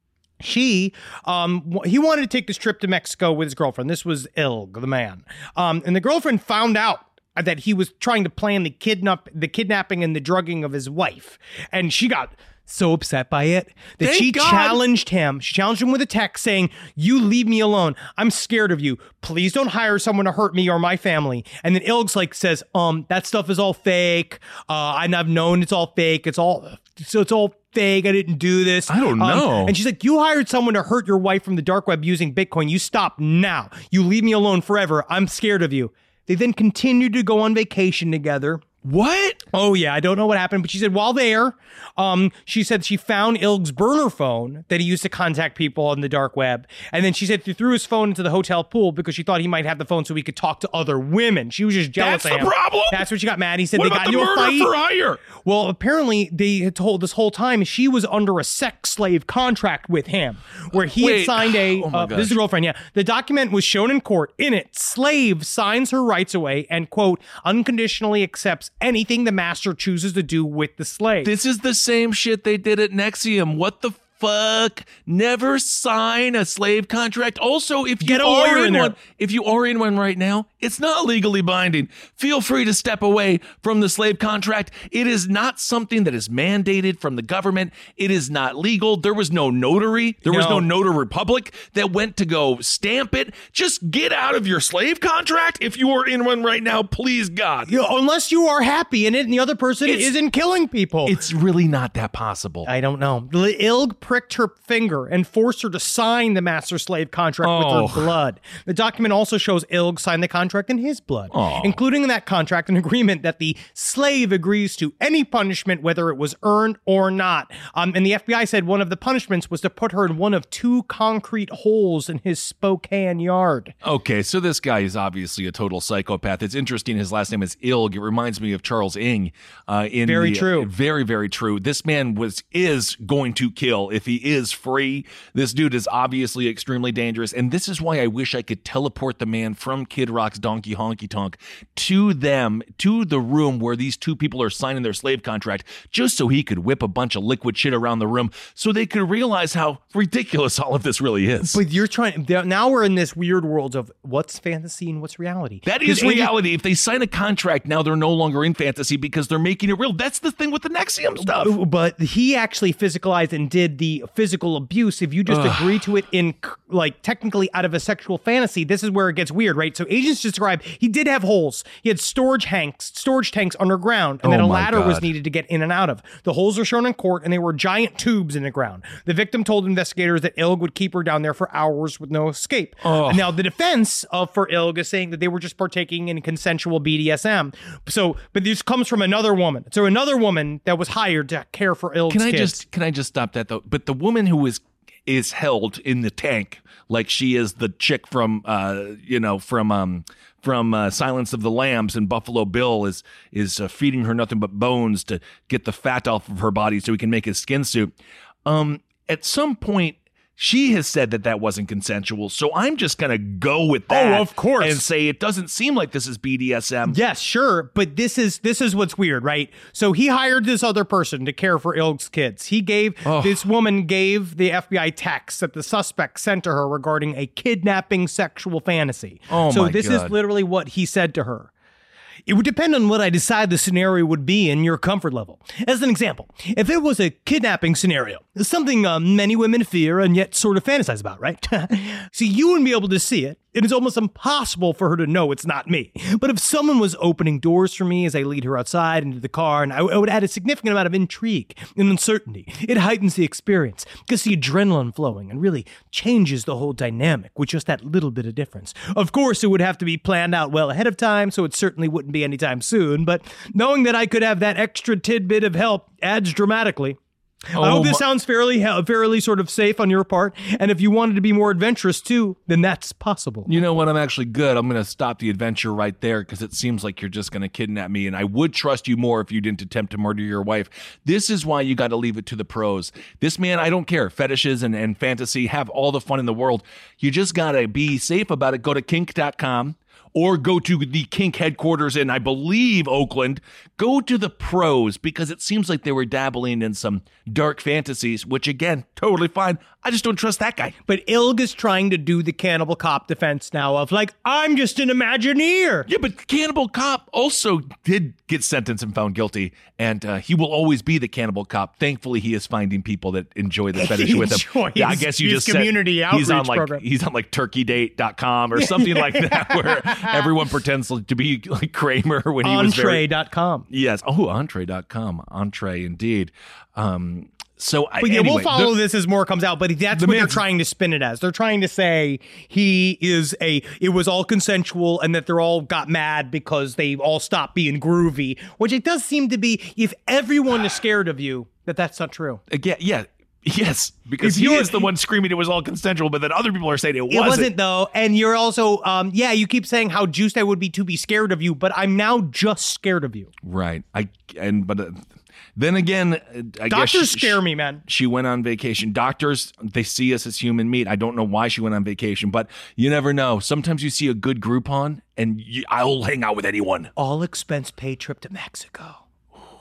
She, um, w- he wanted to take this trip to Mexico with his girlfriend. This was Ilg, the man. Um, and the girlfriend found out that he was trying to plan the kidnap, the kidnapping and the drugging of his wife. And she got so upset by it that Thank she God. challenged him. She challenged him with a text saying, "You leave me alone. I'm scared of you. Please don't hire someone to hurt me or my family." And then Ilg's like says, um, that stuff is all fake. Uh, and I've known it's all fake. It's all, so it's all fake. I didn't do this. I don't Um, know. and she's like, "You hired someone to hurt your wife from the dark web using Bitcoin. You stop now. You leave me alone forever. I'm scared of you." They then continued to go on vacation together. What? Oh yeah, I don't know what happened, but she said while there, um, she said she found Ilg's burner phone that he used to contact people on the dark web, and then she said she threw his phone into the hotel pool because she thought he might have the phone so he could talk to other women. She was just jealous That's of the him. problem? That's what she got mad. He said What they about got the into a murder fight. for hire? Well, apparently they had told this whole time she was under a sex slave contract with him, where he Wait. had signed a. Oh my uh, this is gosh. the girlfriend. Yeah, the document was shown in court. In it, slave signs her rights away and quote unconditionally accepts anything the master chooses to do with the slave. This is the same shit they did at Nexium. What the fuck? Never sign a slave contract. Also, if you Get a are lawyer in in there. one, if you are in one right now, it's not legally binding. Feel free to step away from the slave contract. It is not something that is mandated from the government. It is not legal. There was no notary. There was No. no notary republic that went to go stamp it. Just get out of your slave contract. If you are in one right now, please God. You know, unless you are happy in it and the other person It's- isn't killing people. It's really not that possible. I don't know. Ilg pricked her finger and forced her to sign the master slave contract Oh. with her blood. The document also shows Ilg signed the contract in his blood, Oh. including in that contract an agreement that the slave agrees to any punishment, whether it was earned or not. Um, and the F B I said one of the punishments was to put her in one of two concrete holes in his Spokane yard. Okay, so this guy is obviously a total psychopath. It's interesting. His last name is Ilg. It reminds me of Charles Ng. Uh, in Very the- true. Very, very true. This man was is going to kill if he is free. This dude is obviously extremely dangerous, and this is why I wish I could teleport the man from Kid Rock's Donkey Honky Tonk to them, to the room where these two people are signing their slave contract, just so he could whip a bunch of liquid shit around the room so they could realize how ridiculous all of this really is. But you're trying, now we're in this weird world of what's fantasy and what's reality. That is 'Cause Andy- reality. If they sign a contract, now they're no longer in fantasy because they're making it real. That's the thing with the Nexium stuff. But he actually physicalized and did the physical abuse. If you just agree to it in, like, technically out of a sexual fantasy, this is where it gets weird, right? So agents describe he did have holes. He had storage tanks, storage tanks underground, and then Oh a my ladder was God. needed to get in and out of. The holes are shown in court, and they were giant tubes in the ground. The victim told investigators that Ilg would keep her down there for hours with no escape. Now, the defense of for Ilg is saying that they were just partaking in consensual B D S M. So, but this comes from another woman. So another woman that was hired to care for Ilg's Can I kids. just can I just stop that though? But the woman who is is held in the tank like she is the chick from uh you know from um from uh, Silence of the Lambs, and Buffalo Bill is is uh, feeding her nothing but bones to get the fat off of her body so he can make his skin suit. Um, at some point, she has said that that wasn't consensual, so I'm just gonna go with that. Oh, of course. and say it doesn't seem like this is B D S M. Yes, sure, but this is this is what's weird, right? So he hired this other person to care for Ilg's kids. He gave this woman gave the F B I texts that the suspect sent to her regarding a kidnapping sexual fantasy. Oh, so my this God. is literally what he said to her. It would depend on what I decide the scenario would be in your comfort level. As an example, if it was a kidnapping scenario, something uh, many women fear and yet sort of fantasize about, right? See, you wouldn't be able to see it. It is almost impossible for her to know it's not me. But if someone was opening doors for me as I lead her outside into the car, and I, I would add a significant amount of intrigue and uncertainty, it heightens the experience, gets the adrenaline flowing, and really changes the whole dynamic with just that little bit of difference. Of course, it would have to be planned out well ahead of time, so it certainly wouldn't be anytime soon, but knowing that I could have that extra tidbit of help adds dramatically. I Oh, hope this my- sounds fairly he- fairly sort of safe on your part, and if you wanted to be more adventurous too, then that's possible. You know what? I'm actually good. I'm going to stop the adventure right there because it seems like you're just going to kidnap me, and I would trust you more if you didn't attempt to murder your wife. This is why you got to leave it to the pros. This man, I don't care. Fetishes and, and fantasy, have all the fun in the world. You just got to be safe about it. Go to kink dot com. Or go to the kink headquarters in, I believe, Oakland. Go to the pros because it seems like they were dabbling in some dark fantasies, which, again, totally fine. I just don't trust that guy. But Ilg is trying to do the Cannibal Cop defense now of like, I'm just an Imagineer. Yeah, but Cannibal Cop also did get sentenced and found guilty, and uh, he will always be the Cannibal Cop. Thankfully, he is finding people that enjoy the fetish with him. Enjoys Yeah, I guess you his just community said he's on outreach like program. he's on like turkey date dot com or something like that, where everyone pretends to be like Kramer when he was very Entree dot com. yes. Oh, entree dot com, entree indeed. Um, so I, But yeah, anyway, we'll follow the- this as more comes out. But that's the what they're man's- trying to spin it as. They're trying to say he is a. It was all consensual, and that they're all got mad because they all stopped being groovy. Which it does seem to be. If everyone is scared of you, that that's not true. again, yeah. Yes, because If he you're- is the one screaming it was all consensual, but then other people are saying it wasn't. It wasn't though, and you're also, um, yeah, you keep saying how juiced I would be to be scared of you, but I'm now just scared of you. Right. I and but uh, then again, uh, I Doctors guess she, scare me, man. She went on vacation. Doctors, they see us as human meat. I don't know why she went on vacation, but you never know. Sometimes you see a good Groupon, and you, I'll hang out with anyone. All expense paid trip to Mexico.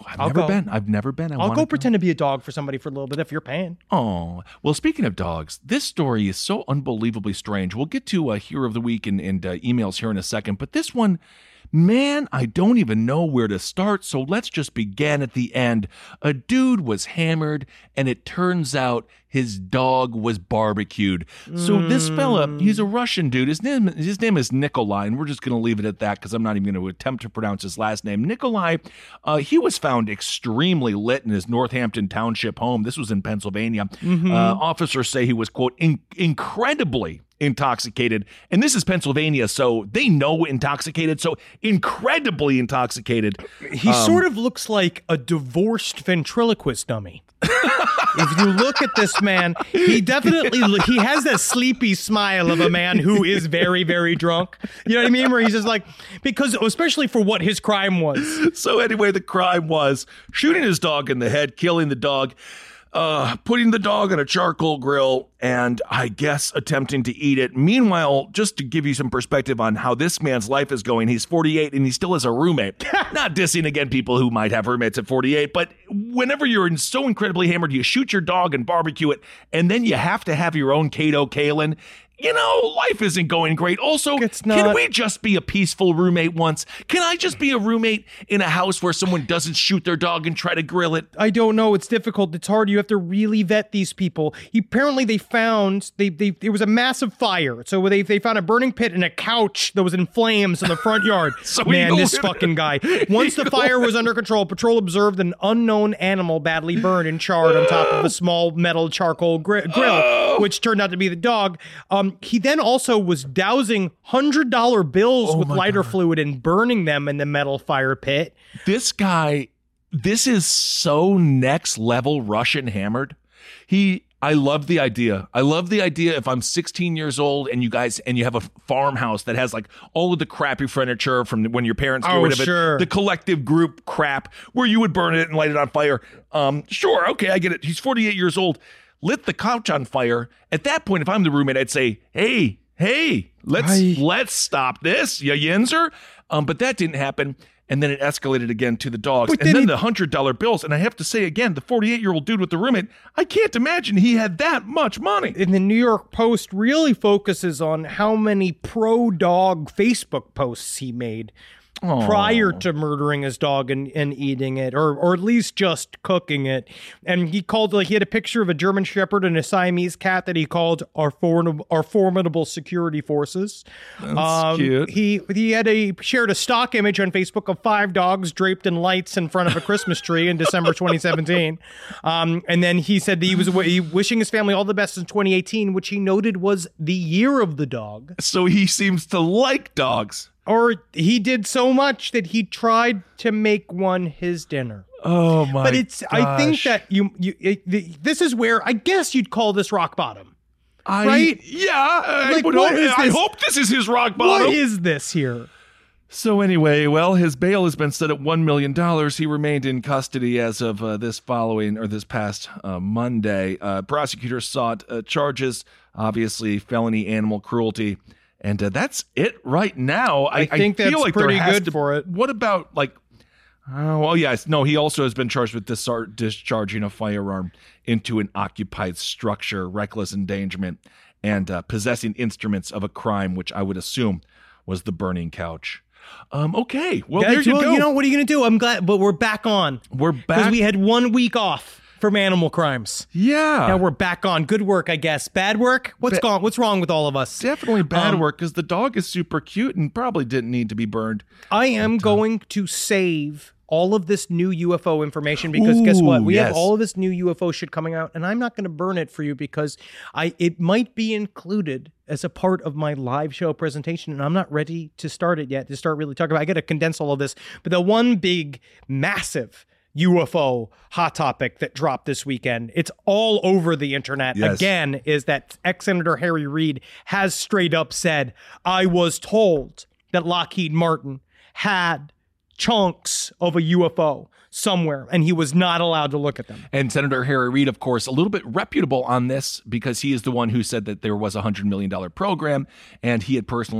I've I'll never go. been. I've never been. I I'll wanna go pretend to be a dog for somebody for a little bit if you're paying. Oh, well, speaking of dogs, this story is so unbelievably strange. We'll get to uh, Hero of the Week and, and uh, emails here in a second, but this one, man, I don't even know where to start, so let's just begin at the end. A dude was hammered, and it turns out his dog was barbecued. So mm. this fella, he's a Russian dude. His name, his name is Nikolai, and we're just going to leave it at that because I'm not even going to attempt to pronounce his last name. Nikolai, uh, he was found extremely lit in his Northampton Township home. This was in Pennsylvania. Mm-hmm. Uh, officers say he was, quote, in- incredibly intoxicated. And this is Pennsylvania, so they know intoxicated, so incredibly intoxicated. He um, sort of looks like a divorced ventriloquist dummy. If you look at this man, he definitely, he has that sleepy smile of a man who is very, very drunk. You know what I mean? Where he's just like, because especially for what his crime was. So anyway, the crime was shooting his dog in the head, killing the dog, uh, putting the dog on a charcoal grill, and I guess attempting to eat it. Meanwhile, just to give you some perspective on how this man's life is going, he's forty-eight and he still has a roommate. Not dissing again people who might have roommates at forty-eight, but whenever you're so incredibly hammered, you shoot your dog and barbecue it, and then you have to have your own Kato Kalin. You know, life isn't going great. Also, It's not. Can we just be a peaceful roommate once? Can I just be a roommate in a house where someone doesn't shoot their dog and try to grill it? I don't know. It's difficult. It's hard. You have to really vet these people. He, apparently, they found they they there was a massive fire. So they they found a burning pit and a couch that was in flames in the front yard. So Man, he this ordered- fucking guy. Once the fire was under control, patrol observed an unknown animal badly burned and charred on top of a small metal charcoal gri- grill, which turned out to be the dog. Um, he then also was dousing one hundred dollar bills Oh with my lighter God. fluid and burning them in the metal fire pit. This guy, this is so next level Russian hammered. He, I love the idea. I love the idea if I'm sixteen years old and you guys, and you have a farmhouse that has like all of the crappy furniture from when your parents got Oh, rid of sure. it, the collective group crap where you would burn it and light it on fire. Um, sure. Okay. I get it. He's forty-eight years old, lit the couch on fire. At that point, if I'm the roommate, I'd say, Hey, Hey, let's I- let's stop this, ya yinzer. Um, but that didn't happen. And then it escalated again to the dogs. But and then then he- the one hundred dollar bills. And I have to say again, the forty-eight-year-old dude with the roommate, I can't imagine he had that much money. And the New York Post really focuses on how many pro-dog Facebook posts he made prior to murdering his dog and, and eating it, or or at least just cooking it. And he called, like, he had a picture of a German Shepherd and a Siamese cat that he called our formidable, our formidable security forces. That's cute. He he had a shared a stock image on Facebook of five dogs draped in lights in front of a Christmas tree in December twenty seventeen. Um, and then he said that he was w- wishing his family all the best in twenty eighteen, which he noted was the year of the dog. So he seems to like dogs. Or he did so much that he tried to make one his dinner. Oh my But it's I think gosh. that you you it, the, this is where I guess you'd call this rock bottom. I, right? Yeah. I, Like, would what hope, is I this? hope this is his rock bottom. What is this here? So anyway, well, his bail has been set at one million dollars. He remained in custody as of uh, this following or this past uh, Monday. Uh, prosecutors sought uh, charges, obviously felony animal cruelty. And uh, that's it right now. I, I think I feel that's like there pretty has good to- for it. What about like, oh, well, yes. No, he also has been charged with disar- discharging a firearm into an occupied structure, reckless endangerment, and uh, possessing instruments of a crime, which I would assume was the burning couch. Um, okay, well, Yeah, there you well, go. You know, what are you going to do? I'm glad, but we're back on. We're Because back. we had one week off from animal crimes. yeah. Now we're back on. Good work, I guess. Bad work? What's Ba- gone? What's wrong with all of us? Definitely bad Um, work because the dog is super cute and probably didn't need to be burned. I am going to save all of this new U F O information because guess what? Ooh, We yes. have all of this new U F O shit coming out, and I'm not going to burn it for you because I it might be included as a part of my live show presentation, and I'm not ready to start it yet, to start really talking about. I got to condense all of this. But the one big, massive U F O hot topic that dropped this weekend, it's all over the internet Yes. again, is that ex-Senator Harry Reid has straight up said, I was told that Lockheed Martin had chunks of a U F O somewhere, and he was not allowed to look at them. And Senator Harry Reid, of course, a little bit reputable on this because he is the one who said that there was a one hundred million dollars program and he had personally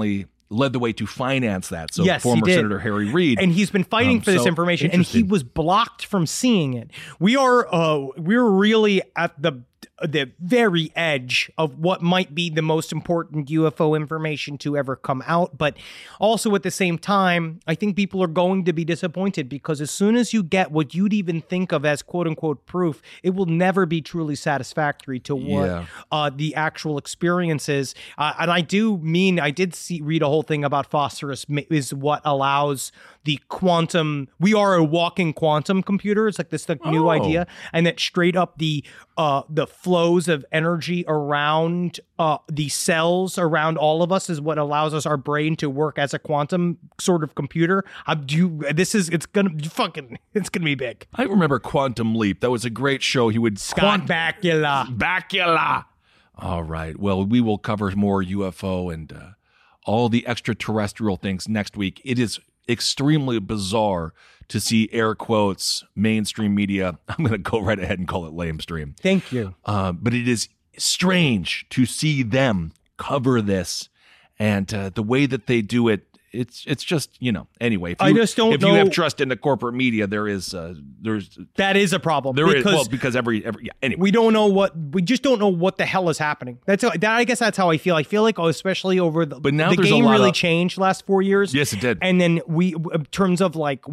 led the way to finance that. So Yes, he former did. Senator Harry Reid. And he's been fighting Um, for this so information, and he interesting. was blocked from seeing it. We are uh, we're really at the the very edge of what might be the most important U F O information to ever come out. But also at the same time, I think people are going to be disappointed because as soon as you get what you'd even think of as quote unquote proof, it will never be truly satisfactory to what Yeah. uh, the actual experience is. Uh, and I do mean, I did see read a whole thing about phosphorus ma- is what allows the quantum, we are a walking quantum computer. It's like this like, new Oh. idea. And that straight up the uh, the flows of energy around uh, the cells around all of us is what allows us, our brain, to work as a quantum sort of computer. Uh, do you, this is, it's gonna fucking, it's gonna be big. I remember Quantum Leap. That was a great show. He would Scott Bakula. Bakula. All right. Well, we will cover more U F O and uh, all the extraterrestrial things next week. It is extremely bizarre to see air quotes mainstream media. I'm going to go right ahead and call it lamestream. Thank you. Uh, but it is strange to see them cover this and uh, the way that they do it. It's it's just, you know, anyway. If you, I just don't if know- you have trust in the corporate media, there is uh, there's That is a problem. there is because well because every every yeah anyway. we don't know what we just don't know what the hell is happening. That's how, that. I guess that's how I feel. I feel like, oh, especially over the But now the there's a game lot really of- changed last four years. Yes, it did. And then we, in terms of like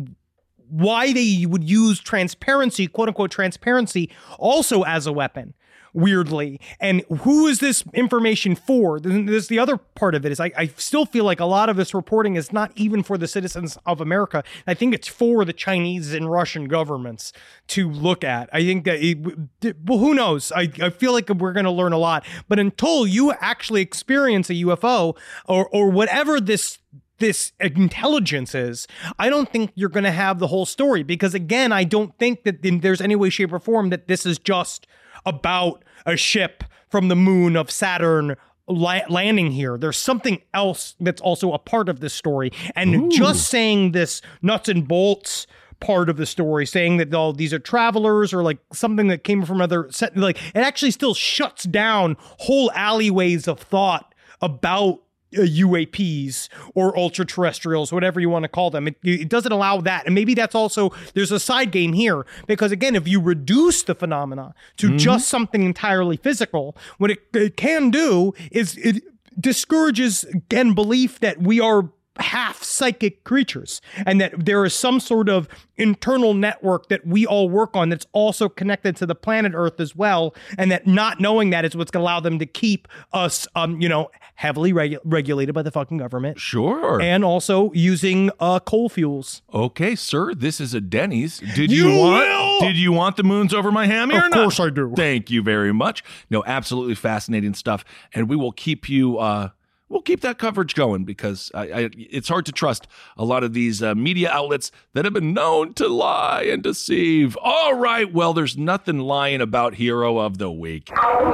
why they would use transparency, quote unquote transparency, also as a weapon. Weirdly, and who is this information for? Then there's the other part of it is I, I still feel like a lot of this reporting is not even for the citizens of America. I think it's for the Chinese and Russian governments to look at. I think that it, well, who knows? I, I feel like we're going to learn a lot, but until you actually experience a U F O or or whatever this this intelligence is, I don't think you're going to have the whole story because again, I don't think that in, there's any way, shape, or form that this is just about a ship from the moon of Saturn la- landing here. There's something else that's also a part of this story. And Ooh. just saying this nuts and bolts part of the story, saying that all these are travelers or like something that came from other set, like it actually still shuts down whole alleyways of thought about Uh, U A Ps or ultra terrestrials, whatever you want to call them. It, it doesn't allow that. And maybe that's also, there's a side game here because again, if you reduce the phenomena to Mm-hmm. just something entirely physical, what it, it can do is it discourages again belief that we are half psychic creatures and that there is some sort of internal network that we all work on that's also connected to the planet Earth as well, and that not knowing that is what's going to allow them to keep us um you know heavily regu- regulated by the fucking government, Sure. and also using uh coal fuels. Okay, sir, this is a Denny's. Did You you, want will! Did you want the moons over my hammy or Of not? course I do. Thank you very much. No, absolutely fascinating stuff, and we will keep you uh we'll keep that coverage going because I, I, it's hard to trust a lot of these uh, media outlets that have been known to lie and deceive. All right, well, there's nothing lying about Hero of the Week.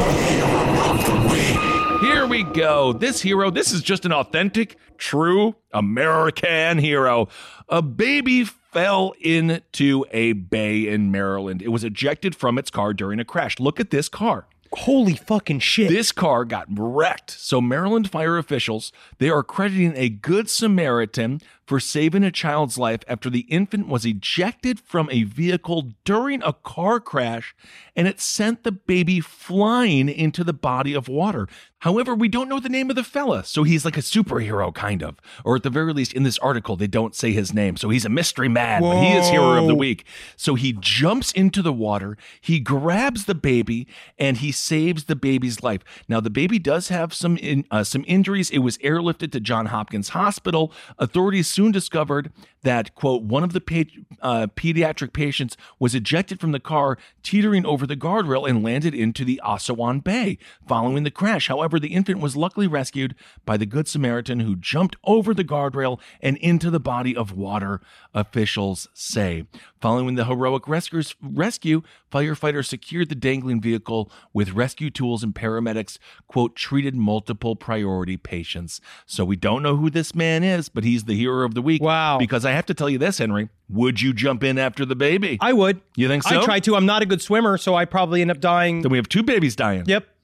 Here we go. This hero, this is just an authentic, true American hero. A baby fell into a bay in Maryland. It was ejected from its car during a crash. Look at this car. Holy fucking shit. This car got wrecked. So Maryland fire officials, they are crediting a good Samaritan for saving a child's life after the infant was ejected from a vehicle during a car crash and it sent the baby flying into the body of water. However, we don't know the name of the fella, so he's like a superhero, kind of. Or at the very least, in this article, they don't say his name, so he's a mystery man, but he is hero of the Whoa. week. So he jumps into the water, he grabs the baby, and he saves the baby's life. Now, the baby does have some in, uh, some injuries. It was airlifted to Johns Hopkins Hospital. Authorities soon discovered that, quote, one of the pa- uh, pediatric patients was ejected from the car, teetering over the guardrail and landed into the Assawan Bay following the crash. However, the infant was luckily rescued by the Good Samaritan who jumped over the guardrail and into the body of water, officials say. Following the heroic rescuers, rescue, firefighters secured the dangling vehicle with rescue tools and paramedics, quote, treated multiple priority patients. So we don't know who this man is, but he's the hero of the week. Wow. Because I have to tell you this, Henry, would you jump in after the baby? I would. You think so? I try to. I'm not a good swimmer, so I probably end up dying. Then we have two babies dying. Yep.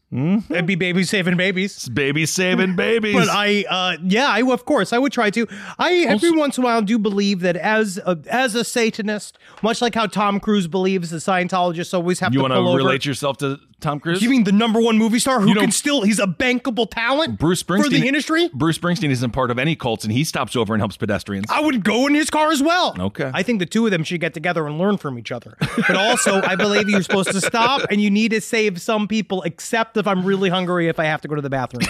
Mm-hmm. It'd be baby saving babies. It's baby saving babies. But I, uh, yeah, I of course I would try to. I every Also- once in a while do believe that as a, as a Satanist, much like how Tom Cruise believes the Scientologists always have you to want pull to over. relate yourself to Tom Cruise? You mean the number one movie star who You know- can still? He's a bankable talent. Bruce Springsteen for the industry. Bruce Springsteen isn't part of any cults, and he stops over and helps pedestrians. I would go in his car as well. Okay. I think the two of them should get together and learn from each other. But also, I believe you're supposed to stop and you need to save some people, except if I'm really hungry, if I have to go to the bathroom.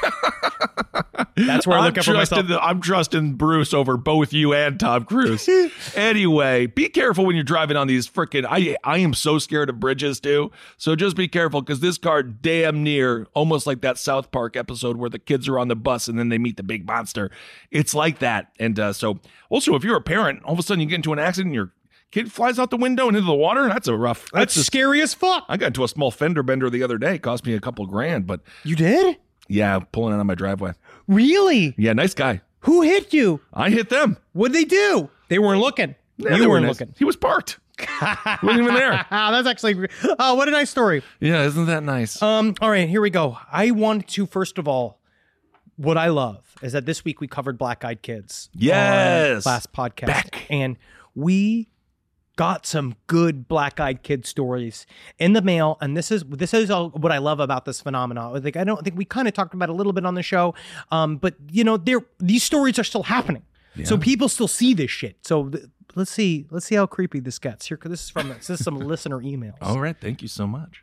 That's where I I'm look up for myself. trusting the- I'm trusting Bruce over both you and Tom Cruise. Anyway, be careful when you're driving on these freaking. I I am so scared of bridges too. So just be careful because this car damn near almost like that South Park episode where the kids are on the bus and then they meet the big monster. It's like that. And uh, so also if you're a parent, all of a sudden you get into an accident, and your kid flies out the window and into the water. That's a rough. That's a- scary as fuck. I got into a small fender bender the other day. It cost me a couple grand, but You did? yeah, pulling it on my driveway. Really? Yeah, nice guy. Who hit you? I hit them. What'd they do? They weren't looking. Yeah, you they were weren't nice. looking. He was parked. He wasn't even there. Ah, that's actually. Oh, what a nice story. Yeah, isn't that nice? Um. All right, here we go. I wanted to first of all, what I love is that this week we covered Black Eyed Kids. Yes. on last podcast, Back. and we got some good Black Eyed Kid stories in the mail. And this is this is all what I love about this phenomenon. I think I don't think we kind of talked about it a little bit on the show, um. But you know, there these stories are still happening, so people still see this shit. So. Th- Let's see. Let's see how creepy this gets. Here, this is from this is some listener emails. All right, thank you so much.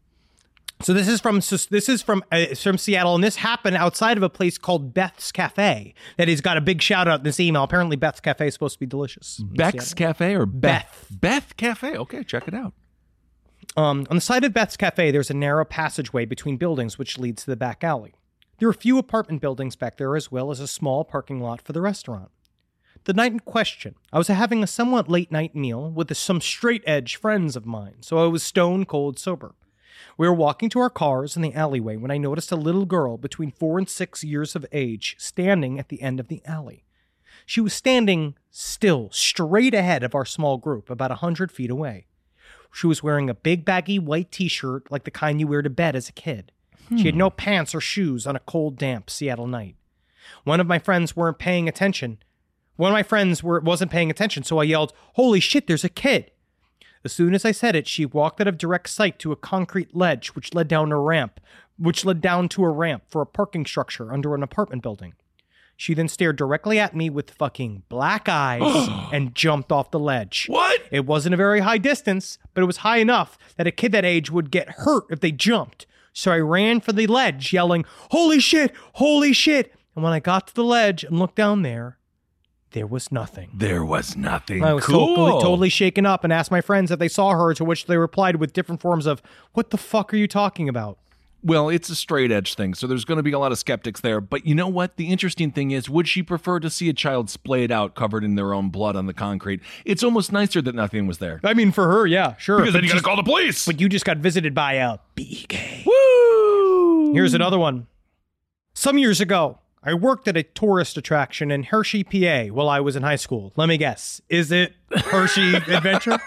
So this is from so this is from uh, from Seattle, and this happened outside of a place called Beth's Cafe. That has got a big shout out in this email. Apparently, Beth's Cafe is supposed to be delicious. in Beck's Seattle. Cafe or Beth. Beth? Beth Cafe. Okay, check it out. Um, on the side of Beth's Cafe, there's a narrow passageway between buildings which leads to the back alley. There are a few apartment buildings back there, as well as a small parking lot for the restaurant. The night in question, I was having a somewhat late night meal with some straight edge friends of mine, so I was stone cold sober. We were walking to our cars in the alleyway when I noticed a little girl between four and six years of age standing at the end of the alley. She was standing still, straight ahead of our small group, about a hundred feet away. She was wearing a big baggy white t-shirt like the kind you wear to bed as a kid. She had no pants or shoes on a cold, damp Seattle night. One of my friends weren't paying attention. One of my friends were, wasn't paying attention, so I yelled, "Holy shit, there's a kid!" As soon as I said it, she walked out of direct sight to a concrete ledge which led down a ramp, which led down to a ramp for a parking structure under an apartment building. She then stared directly at me with fucking black eyes and jumped off the ledge. What? It wasn't a very high distance, but it was high enough that a kid that age would get hurt if they jumped. So I ran for the ledge, yelling, "Holy shit! Holy shit!" And when I got to the ledge and looked down there, there was nothing. There was nothing. I was cool. totally, totally shaken up and asked my friends if they saw her, to which they replied with different forms of, "What the fuck are you talking about?" Well, it's a straight edge thing, so there's going to be a lot of skeptics there. But you know what? The interesting thing is, would she prefer to see a child splayed out, covered in their own blood on the concrete? It's almost nicer that nothing was there. I mean, for her, yeah, sure. Because then But you got to just- call the police. But you just got visited by a B K. Woo! Here's another one. Some years ago, I worked at a tourist attraction in Hershey, P A while I was in high school. Let me guess. Is it Hershey Adventure?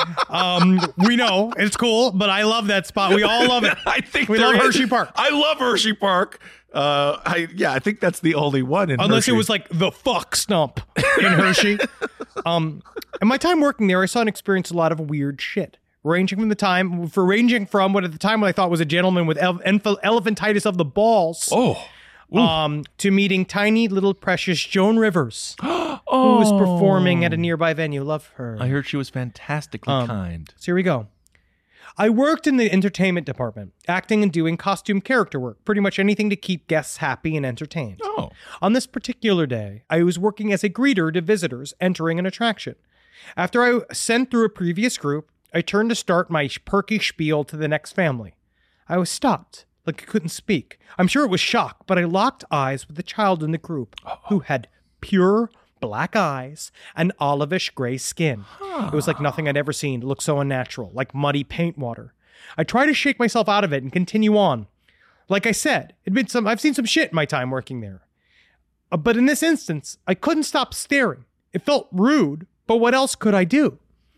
Um, we know it's cool, but I love that spot. We all love it. I think we there love is- Hershey Park. I love Hershey Park. Uh, I yeah, I think that's the only one in Unless Hershey. it was like the fuck stump in Hershey. um, in my time working there, I saw and experienced a lot of weird shit. Ranging from the time, for ranging from what at the time what I thought was a gentleman with ele- enf- elephantitis of the balls. oh. Um, to meeting tiny little precious Joan Rivers, who was performing at a nearby venue. Love her. I heard she was fantastically Um, kind. So here we go. I worked in the entertainment department, acting and doing costume character work, pretty much anything to keep guests happy and entertained. Oh. On this particular day, I was working as a greeter to visitors entering an attraction. After I sent through a previous group, I turned to start my perky spiel to the next family. I was stopped, like I couldn't speak. I'm sure it was shock, but I locked eyes with the child in the group who had pure black eyes and olivish gray skin. It was like nothing I'd ever seen. It looked so unnatural, like muddy paint water. I tried to shake myself out of it and continue on. Like I said, it'd been some, I've seen some shit in my time working there. Uh, but in this instance, I couldn't stop staring. It felt rude, but what else could I do?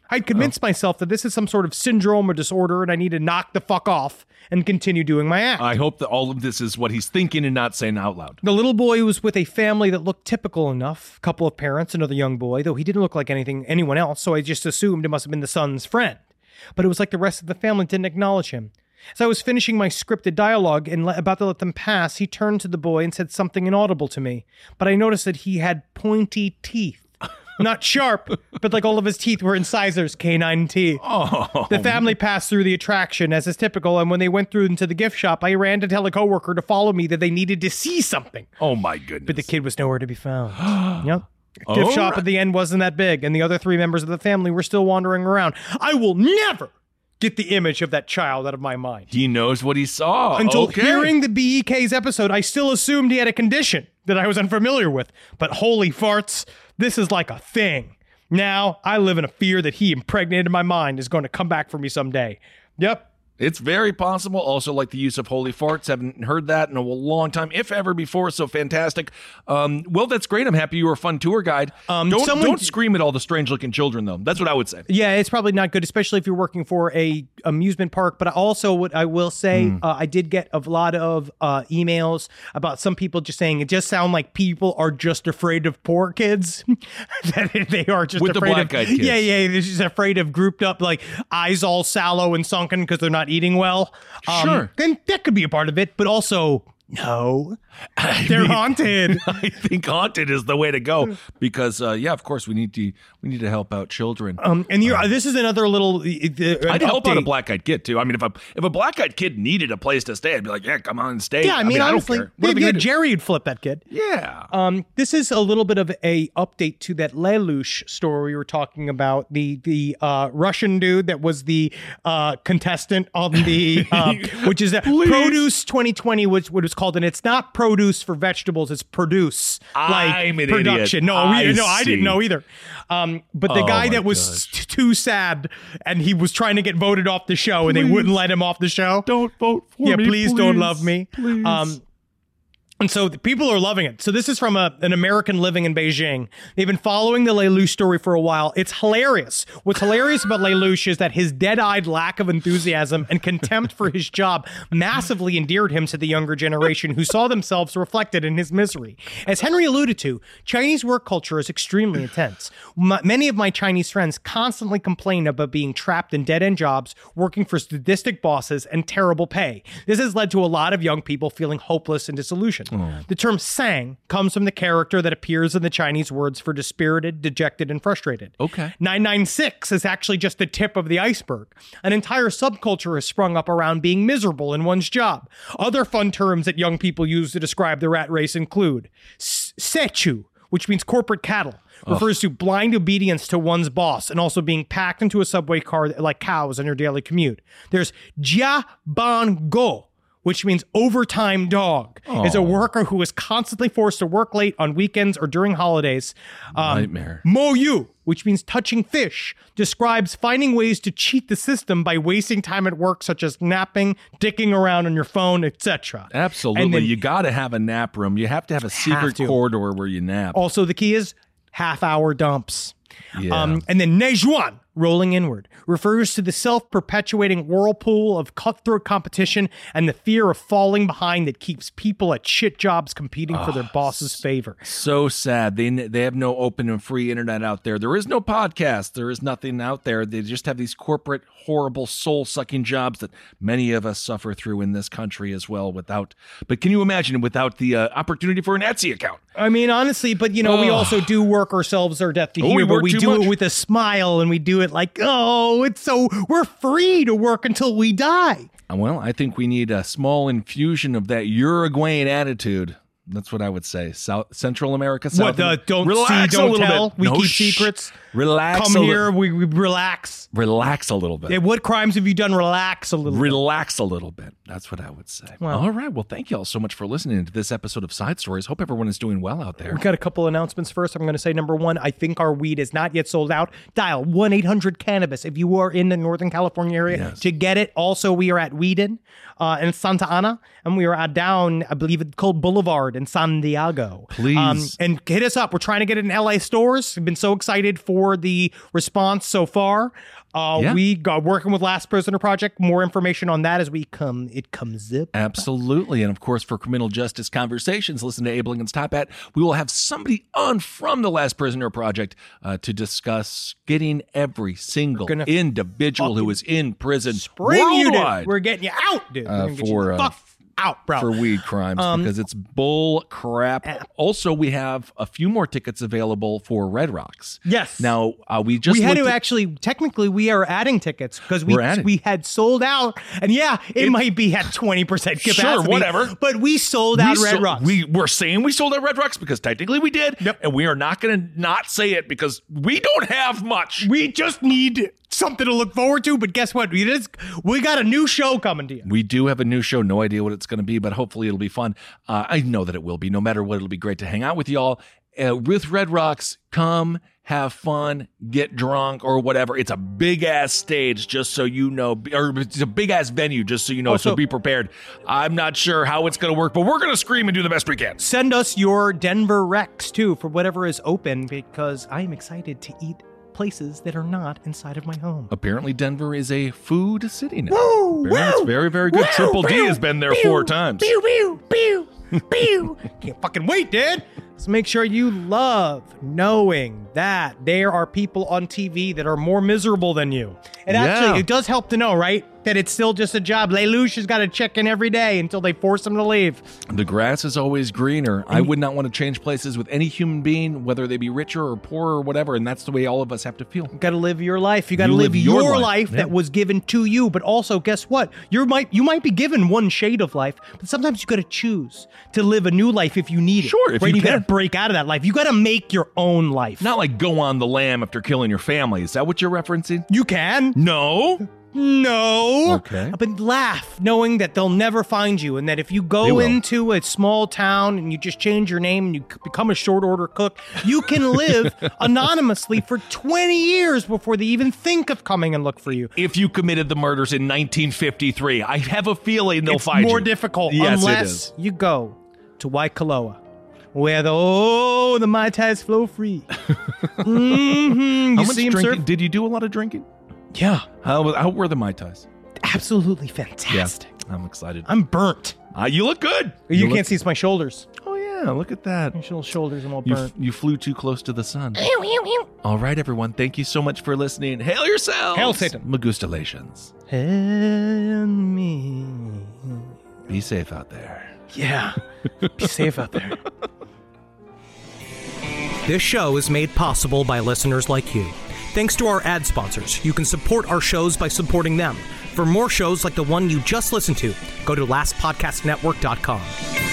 I'd convinced oh. myself that this is some sort of syndrome or disorder and I need to knock the fuck off and continue doing my act. I hope that all of this is what he's thinking and not saying out loud. The little boy was with a family that looked typical enough. A couple of parents, another young boy, though he didn't look like anything anyone else, so I just assumed it must have been the son's friend. But it was like the rest of the family didn't acknowledge him. As I was finishing my scripted dialogue and le- about to let them pass, he turned to the boy and said something inaudible to me. But I noticed that he had pointy teeth. Not sharp, but like all of his teeth were incisors, canine teeth. Oh. The family passed through the attraction, as is typical, and when they went through into the gift shop, I ran to tell a coworker to follow me that they needed to see something. Oh, my goodness. But the kid was nowhere to be found. Yep. Oh, Gift shop right. at the end wasn't that big, and the other three members of the family were still wandering around. I will never get the image of that child out of my mind. He knows what he saw. Until okay. hearing the B E K's episode, I still assumed he had a condition that I was unfamiliar with. But holy farts, this is like a thing. Now, I live in a fear that he impregnated my mind is going to come back for me someday. Yep. It's very possible. Also, like the use of holy farts. Haven't heard that in a long time, if ever before. So fantastic. Um, well, that's great. I'm happy you were a fun tour guide. Um, don't someone- don't scream at all the strange-looking children, though. That's what I would say. Yeah, it's probably not good, especially if you're working for a amusement park. But I also, what I will say, mm. uh, I did get a lot of uh, emails about some people just saying it just sound like people are just afraid of poor kids. That they are just With afraid the of black-eyed kids. Yeah, yeah, they're just afraid of grouped up, like eyes all sallow and sunken because they're not eating well. Um, Sure. Then that could be a part of it, but also no. I They're mean, haunted. I think haunted is the way to go because, uh, yeah, of course, we need to we need to help out children. Um, and you're, uh, this is another little. Uh, I'd help out a update. black-eyed kid too. I mean, if a if a black-eyed kid needed a place to stay, I'd be like, yeah, come on, stay. Yeah, I mean, honestly, I don't care. What are they yeah, gonna do? Jerry would flip that kid. Yeah. Um, this is a little bit of a update to that Lelouch story we were talking about. The the uh, Russian dude that was the uh, contestant on the uh, which is a Produce twenty twenty, which what it's called, and it's not produce for vegetables, it's produce like I'm an production. idiot. No, I we, no, I see. didn't know either. Um, but the Oh guy my that was t- too sad and he was trying to get voted off the show, and they wouldn't let him off the show. Don't vote for yeah, me. please, please don't love me. Please. Um, and so the people are loving it. So this is from a, an American living in Beijing. They've been following the Lelouch story for a while. It's hilarious. What's hilarious about Lelouch is that his dead-eyed lack of enthusiasm and contempt for his job massively endeared him to the younger generation who saw themselves reflected in his misery. As Henry alluded to, Chinese work culture is extremely intense. M- many of my Chinese friends constantly complain about being trapped in dead-end jobs, working for sadistic bosses, and terrible pay. This has led to a lot of young people feeling hopeless and disillusioned. Oh. The term sang comes from the character that appears in the Chinese words for dispirited, dejected, and frustrated. Okay. nine nine six is actually just the tip of the iceberg. An entire subculture has sprung up around being miserable in one's job. Other fun terms that young people use to describe the rat race include sechu, which means corporate cattle, refers oh. to blind obedience to one's boss and also being packed into a subway car like cows on your daily commute. There's jia ban go, which means overtime dog, oh. is a worker who is constantly forced to work late on weekends or during holidays. Um, Nightmare. Mo yu, which means touching fish, describes finding ways to cheat the system by wasting time at work, such as napping, dicking around on your phone, et cetera. Absolutely. And then, you got to have a nap room. You have to have a secret to. corridor where you nap. Also, the key is half-hour dumps. Yeah. Um, and then Nejuan, rolling inward, refers to the self-perpetuating whirlpool of cutthroat competition and the fear of falling behind that keeps people at shit jobs competing oh, for their boss's favor. So sad. They they have no open and free internet out there. There is no podcast. There is nothing out there. They just have these corporate, horrible, soul-sucking jobs that many of us suffer through in this country as well without. But can you imagine without the uh, opportunity for an Etsy account? I mean, honestly, but, you know, oh. we also do work ourselves our death to oh, here, we but we do much. it with a smile, and we do it like, oh, it's so, we're free to work until we die. Well, I think we need a small infusion of that Uruguayan attitude. That's what I would say. South Central America. South what the don't relax see, don't a tell. Bit. We no, keep shh. secrets. Relax. Come a here. Li- we, we relax. Relax a little bit. Yeah, what crimes have you done? Relax a little. Relax bit. a little bit. That's what I would say. Well, all right. Well, thank you all so much for listening to this episode of Side Stories. Hope everyone is doing well out there. We've got a couple announcements first. I'm going to say number one, I think our weed is not yet sold out. Dial one eight hundred cannabis if you are in the Northern California area yes. to get it. Also, we are at Whedon uh, in Santa Ana, and we are at down, I believe it's called Boulevard in San Diego. Please. Um, and hit us up. We're trying to get it in L A stores. We've been so excited for for the response so far. Uh, Yeah. We got working with Last Prisoner Project. More information on that as we come. It comes up. Absolutely. And of course, for criminal justice conversations, listen to Abe Lincoln's Top Hat. We will have somebody on from the Last Prisoner Project uh, to discuss getting every single gonna individual who is in prison Bring you, dude. worldwide We're getting you out, dude. We're uh, gonna get you for the uh, fuck out, bro. for weed crimes Um, because it's bull crap. Also, we have a few more tickets available for Red Rocks. Yes. Now uh, we just we had looked to at- actually, technically, we are adding tickets because we We're adding. we had sold out, and yeah, it, might be at twenty percent Sure, capacity. whatever. But we sold we out Red sold- Rocks. We we're saying we sold out Red Rocks because technically we did, Yep. and we are not going to not say it because we don't have much. We just need something to look forward to. But guess what? We just we got a new show coming to you. We do have a new show. No idea what it's going to be, but hopefully it'll be fun. Uh, I know that it will be. No matter what, it'll be great to hang out with y'all. Uh, with Red Rocks, come have fun, get drunk, or whatever. It's a big ass stage, just so you know, or it's a big ass venue, just so you know. Also- so be prepared. I'm not sure how it's going to work, but we're going to scream and do the best we can. Send us your Denver Rex too for whatever is open because I am excited to eat places that are not inside of my home. Apparently, Denver is a food city now. Woo, Apparently it's woo, very, very good. woo, Triple D pew, has been there pew, four times. Pew, pew, pew, pew. Can't fucking wait, dude. So make sure you love knowing that there are people on T V that are more miserable than you. And Yeah. actually, it does help to know, right? That it's still just a job. Lelouch has got to check in every day until they force him to leave. The grass is always greener. I would not want to change places with any human being, whether they be richer or poorer or whatever. And that's the way all of us have to feel. You got to live your life. You got to You live, live your your, life. life, Yeah. that was given to you. But also, guess what? You might you might be given one shade of life, but sometimes you got to choose to live a new life if you need it. Sure, if right? you you got to can. break out of that life. You got to make your own life. Not like go on the lam after killing your family. Is that what you're referencing? You can. No. No. Okay. But laugh knowing that they'll never find you and that if you They go will. into a small town and you just change your name and you c- become a short order cook, you can live anonymously for twenty years before they even think of coming and look for you. If you committed the murders in nineteen fifty-three, I have a feeling they'll It's find more you. difficult Yes, it unless is. you go to Waikoloa, where the oh the Mai Tais flow free. mm-hmm. You How much see 'em drinking? surf? Did you do a lot of drinking? Yeah, How, how were the Mai Tais? absolutely fantastic. I'm excited. I'm burnt. Uh, you look good. You, look- can't see my shoulders. Oh, yeah. Look at that. My little shoulders, I'm all You, burnt. you flew too close to the sun. All right, everyone. Thank you so much for listening. Hail yourselves. Hail Satan. Magustalations. And me. Be safe out there. Yeah. Be safe out there. This show is made possible by listeners like you. Thanks to our ad sponsors, you can support our shows by supporting them. For more shows like the one you just listened to, go to last podcast network dot com.